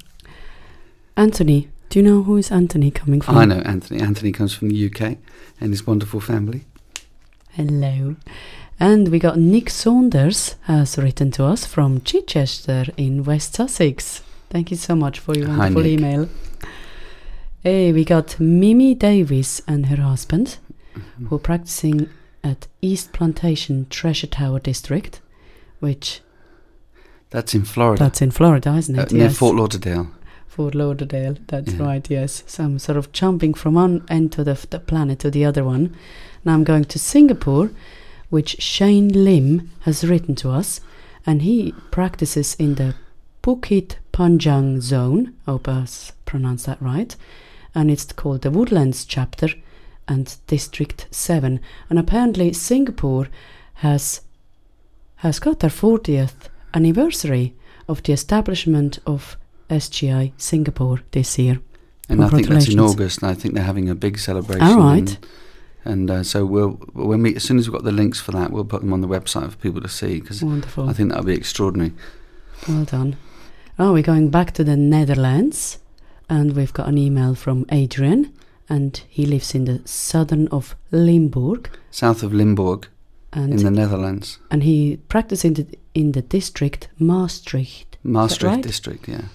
Speaker 3: Anthony, do you know who is Anthony coming from?
Speaker 1: I know Anthony. Anthony comes from the UK and his wonderful family.
Speaker 3: Hello. And we got Nick Saunders has written to us from Chichester in West Sussex. Thank you so much for your wonderful email. Hey, we got Mimi Davis and her husband who are practicing at East Plantation Treasure Tower District, which...
Speaker 1: That's in Florida.
Speaker 3: That's in Florida, isn't it?
Speaker 1: Near
Speaker 3: yes.
Speaker 1: Fort Lauderdale.
Speaker 3: Fort Lauderdale, that's right, yes. So I'm sort of jumping from one end of the planet to the other one. Now I'm going to Singapore, which Shane Lim has written to us, and he practices in the Bukit Panjang zone, I hope I pronounced that right, and it's called the Woodlands chapter and District 7. And apparently Singapore has got their 40th anniversary of the establishment of SGI Singapore this year.
Speaker 1: And I think that's in August, and I think they're having a big celebration.
Speaker 3: All right.
Speaker 1: And so as soon as we've got the links for that, we'll put them on the website for people to see, because
Speaker 3: wonderful.
Speaker 1: I think that'll be extraordinary.
Speaker 3: Well done. Oh, we're going back to the Netherlands, and we've got an email from Adrian, and he lives in the southern of Limburg.
Speaker 1: South of Limburg, in the Netherlands.
Speaker 3: And he practices in the district Maastricht.
Speaker 1: Maastricht
Speaker 3: right?
Speaker 1: district, yeah.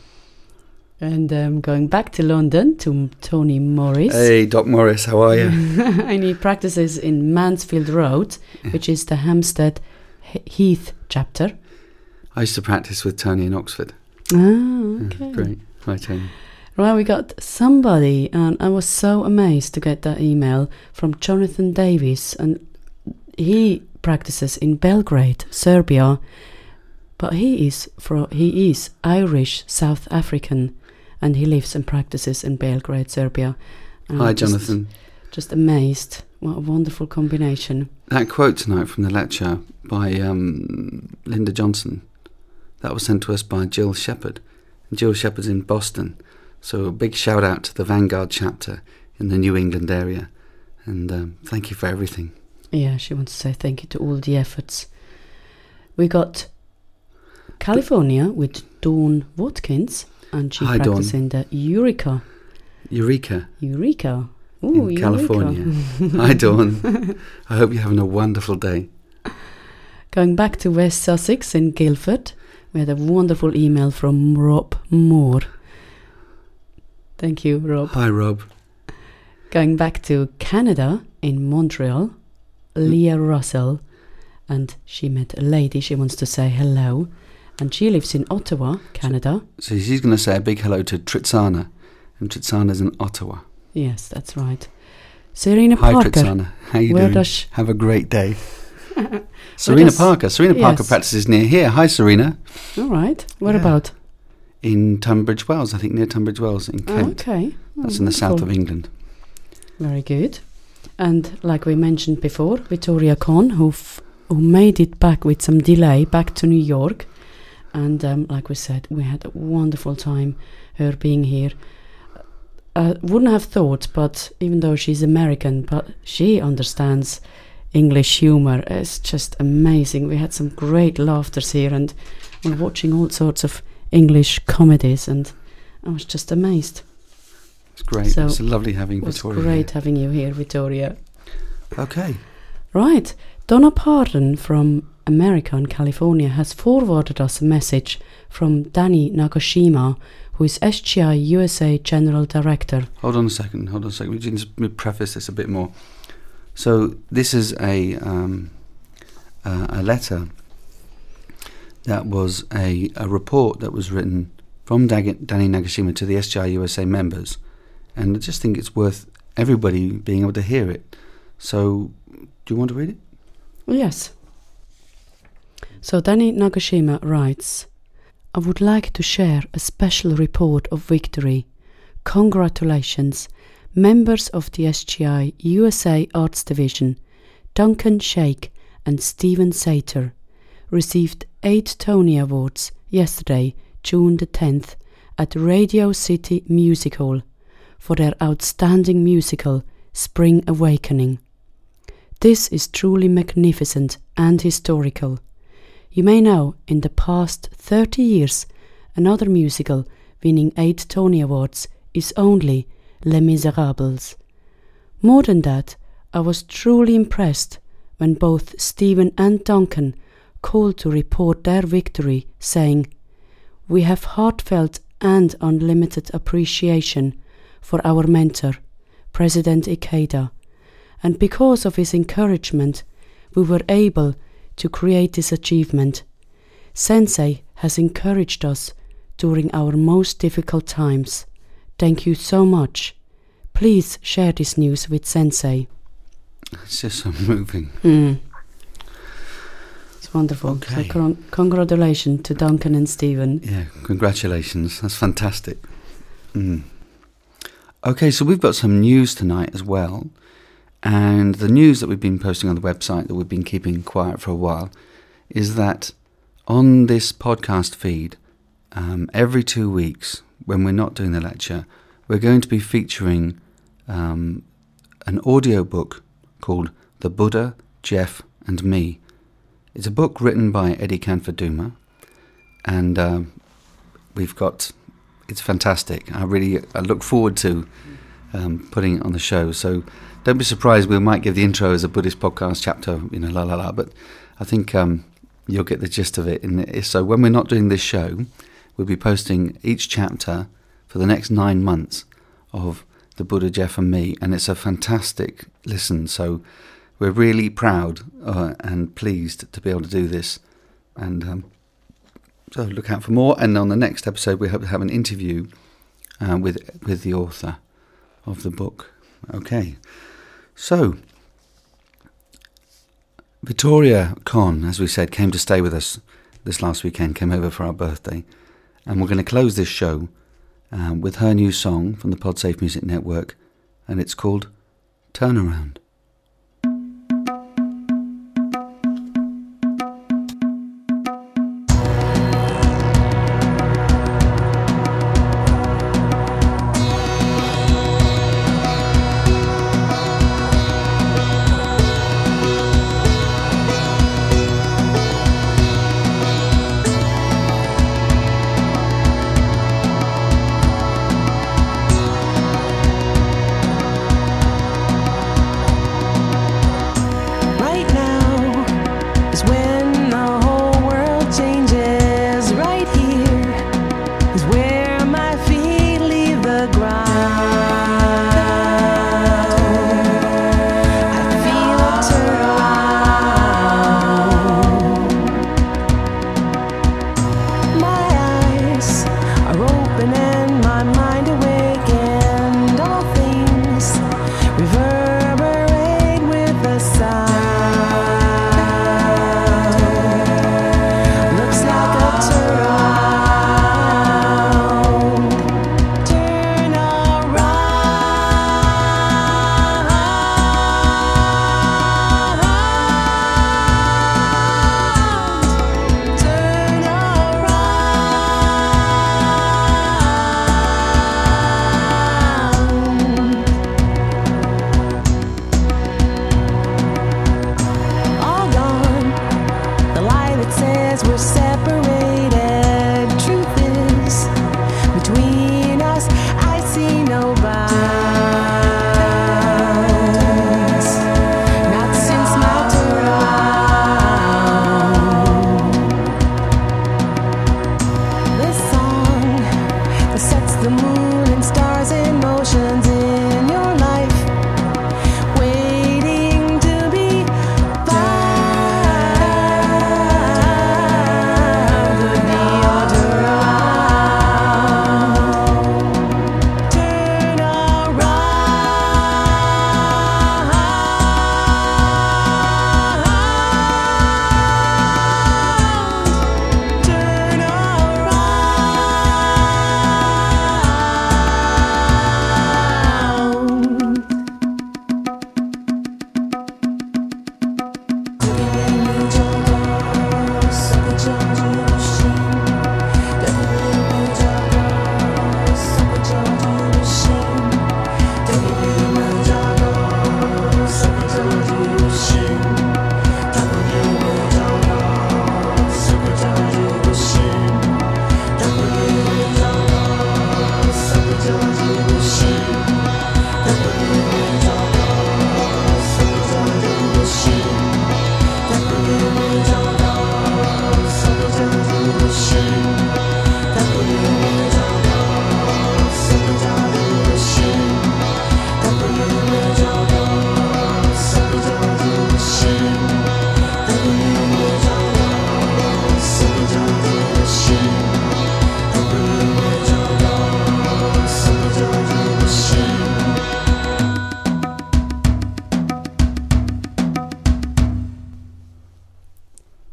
Speaker 3: And going back to London to Tony Morris.
Speaker 1: Hey, Doc Morris, how are you?
Speaker 3: And he practices in Mansfield Road, which is the Hampstead Heath chapter.
Speaker 1: I used to practice with Tony in Oxford.
Speaker 3: Ah, okay.
Speaker 1: Great. Hi, Tony.
Speaker 3: Well, we got somebody, and I was so amazed to get that email from Jonathan Davis, and he practices in Belgrade, Serbia, but he is Irish South African, and he lives and practices in Belgrade, Serbia. And
Speaker 1: hi, Jonathan.
Speaker 3: Just amazed. What a wonderful combination.
Speaker 1: That quote tonight from the lecture by Linda Johnson, that was sent to us by Jill Shepherd. And Jill Shepherd's in Boston. So a big shout out to the Vanguard chapter in the New England area. And thank you for everything.
Speaker 3: Yeah, she wants to say thank you to all the efforts. We got California with Dawn Watkins, and she practices in the Eureka. Ooh,
Speaker 1: in California. Hi, Dawn. I hope you're having a wonderful day.
Speaker 3: Going back to West Sussex in Guildford, we had a wonderful email from Rob Moore. Thank you, Rob.
Speaker 1: Hi, Rob.
Speaker 3: Going back to Canada in Montreal, Leah Russell, and she met a lady. She wants to say hello, and she lives in Ottawa, Canada. So
Speaker 1: she's going to say a big hello to Tritsana, and Tritsana's in Ottawa.
Speaker 3: Yes, that's right. Serena Parker.
Speaker 1: Hi, Tritsana. How you doing? Have a great day. Serena Parker practices near here. Hi, Serena.
Speaker 3: All right. Where about?
Speaker 1: In Tunbridge Wells, I think, near Tunbridge Wells in Kent.
Speaker 3: Okay.
Speaker 1: That's in the south of England.
Speaker 3: Very good. And like we mentioned before, Victoria Conn, who made it back with some delay back to New York. And like we said, we had a wonderful time her being here. Wouldn't have thought, but even though she's American, but she understands English humor. It's just amazing. We had some great laughters here, and we're watching all sorts of English comedies, and I was just amazed.
Speaker 1: It's great. So it's lovely having Victoria.
Speaker 3: It was great having you here, Victoria.
Speaker 1: Okay.
Speaker 3: Right. Donna Pardon from America in California has forwarded us a message from Danny Nagashima, who is SGI USA General Director.
Speaker 1: Hold on a second. We just preface this a bit more. So this is a letter that was a report that was written from Danny Nagashima to the SGI USA members, and I just think it's worth everybody being able to hear it. So, do you want to read it?
Speaker 3: Yes. So Danny Nagashima writes, I would like to share a special report of victory. Congratulations, members of the SGI USA Arts Division, Duncan Sheikh and Stephen Sater, received 8 Tony Awards yesterday, June the 10th, at Radio City Music Hall for their outstanding musical, Spring Awakening. This is truly magnificent and historical. You may know, in the past 30 years, another musical winning 8 Tony Awards is only Les Miserables. More than that, I was truly impressed when both Stephen and Duncan called to report their victory, saying, "We have heartfelt and unlimited appreciation for our mentor, President Ikeda, and because of his encouragement, we were able to create this achievement. Sensei has encouraged us during our most difficult times. Thank you so much. Please share this news with Sensei."
Speaker 1: It's just so moving.
Speaker 3: It's wonderful.
Speaker 1: Okay.
Speaker 3: So congratulations to Duncan and Stephen.
Speaker 1: Yeah, congratulations. That's fantastic. Okay, so we've got some news tonight as well. And the news that we've been posting on the website that we've been keeping quiet for a while is that on this podcast feed, every 2 weeks, when we're not doing the lecture, we're going to be featuring an audio book called The Buddha, Jeff and Me. It's a book written by Eddie Canforduma, and it's fantastic. I look forward to putting it on the show. So don't be surprised, we might give the intro as a Buddhist podcast chapter, but I think you'll get the gist of it. So when we're not doing this show, we'll be posting each chapter for the next 9 months of The Buddha, Jeff and Me, and it's a fantastic listen. So we're really proud and pleased to be able to do this, and so look out for more. And on the next episode, we hope to have an interview with the author of the book. Okay, so Victoria Con, as we said, came to stay with us this last weekend, came over for our birthday, and we're going to close this show with her new song from the PodSafe Music Network, and it's called Turnaround.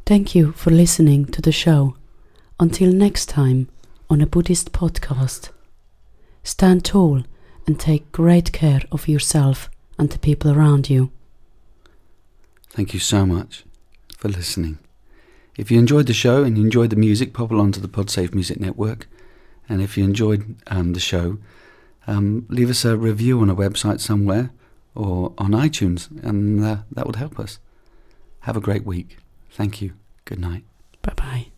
Speaker 3: Thank you for listening to the show. Until next time on a Buddhist podcast, stand tall and take great care of yourself and the people around you.
Speaker 1: Thank you so much for listening. If you enjoyed the show and you enjoyed the music, pop along to the Podsafe Music Network. And if you enjoyed the show, leave us a review on a website somewhere or on iTunes, and that would help us. Have a great week. Thank you. Good night.
Speaker 3: Bye-bye.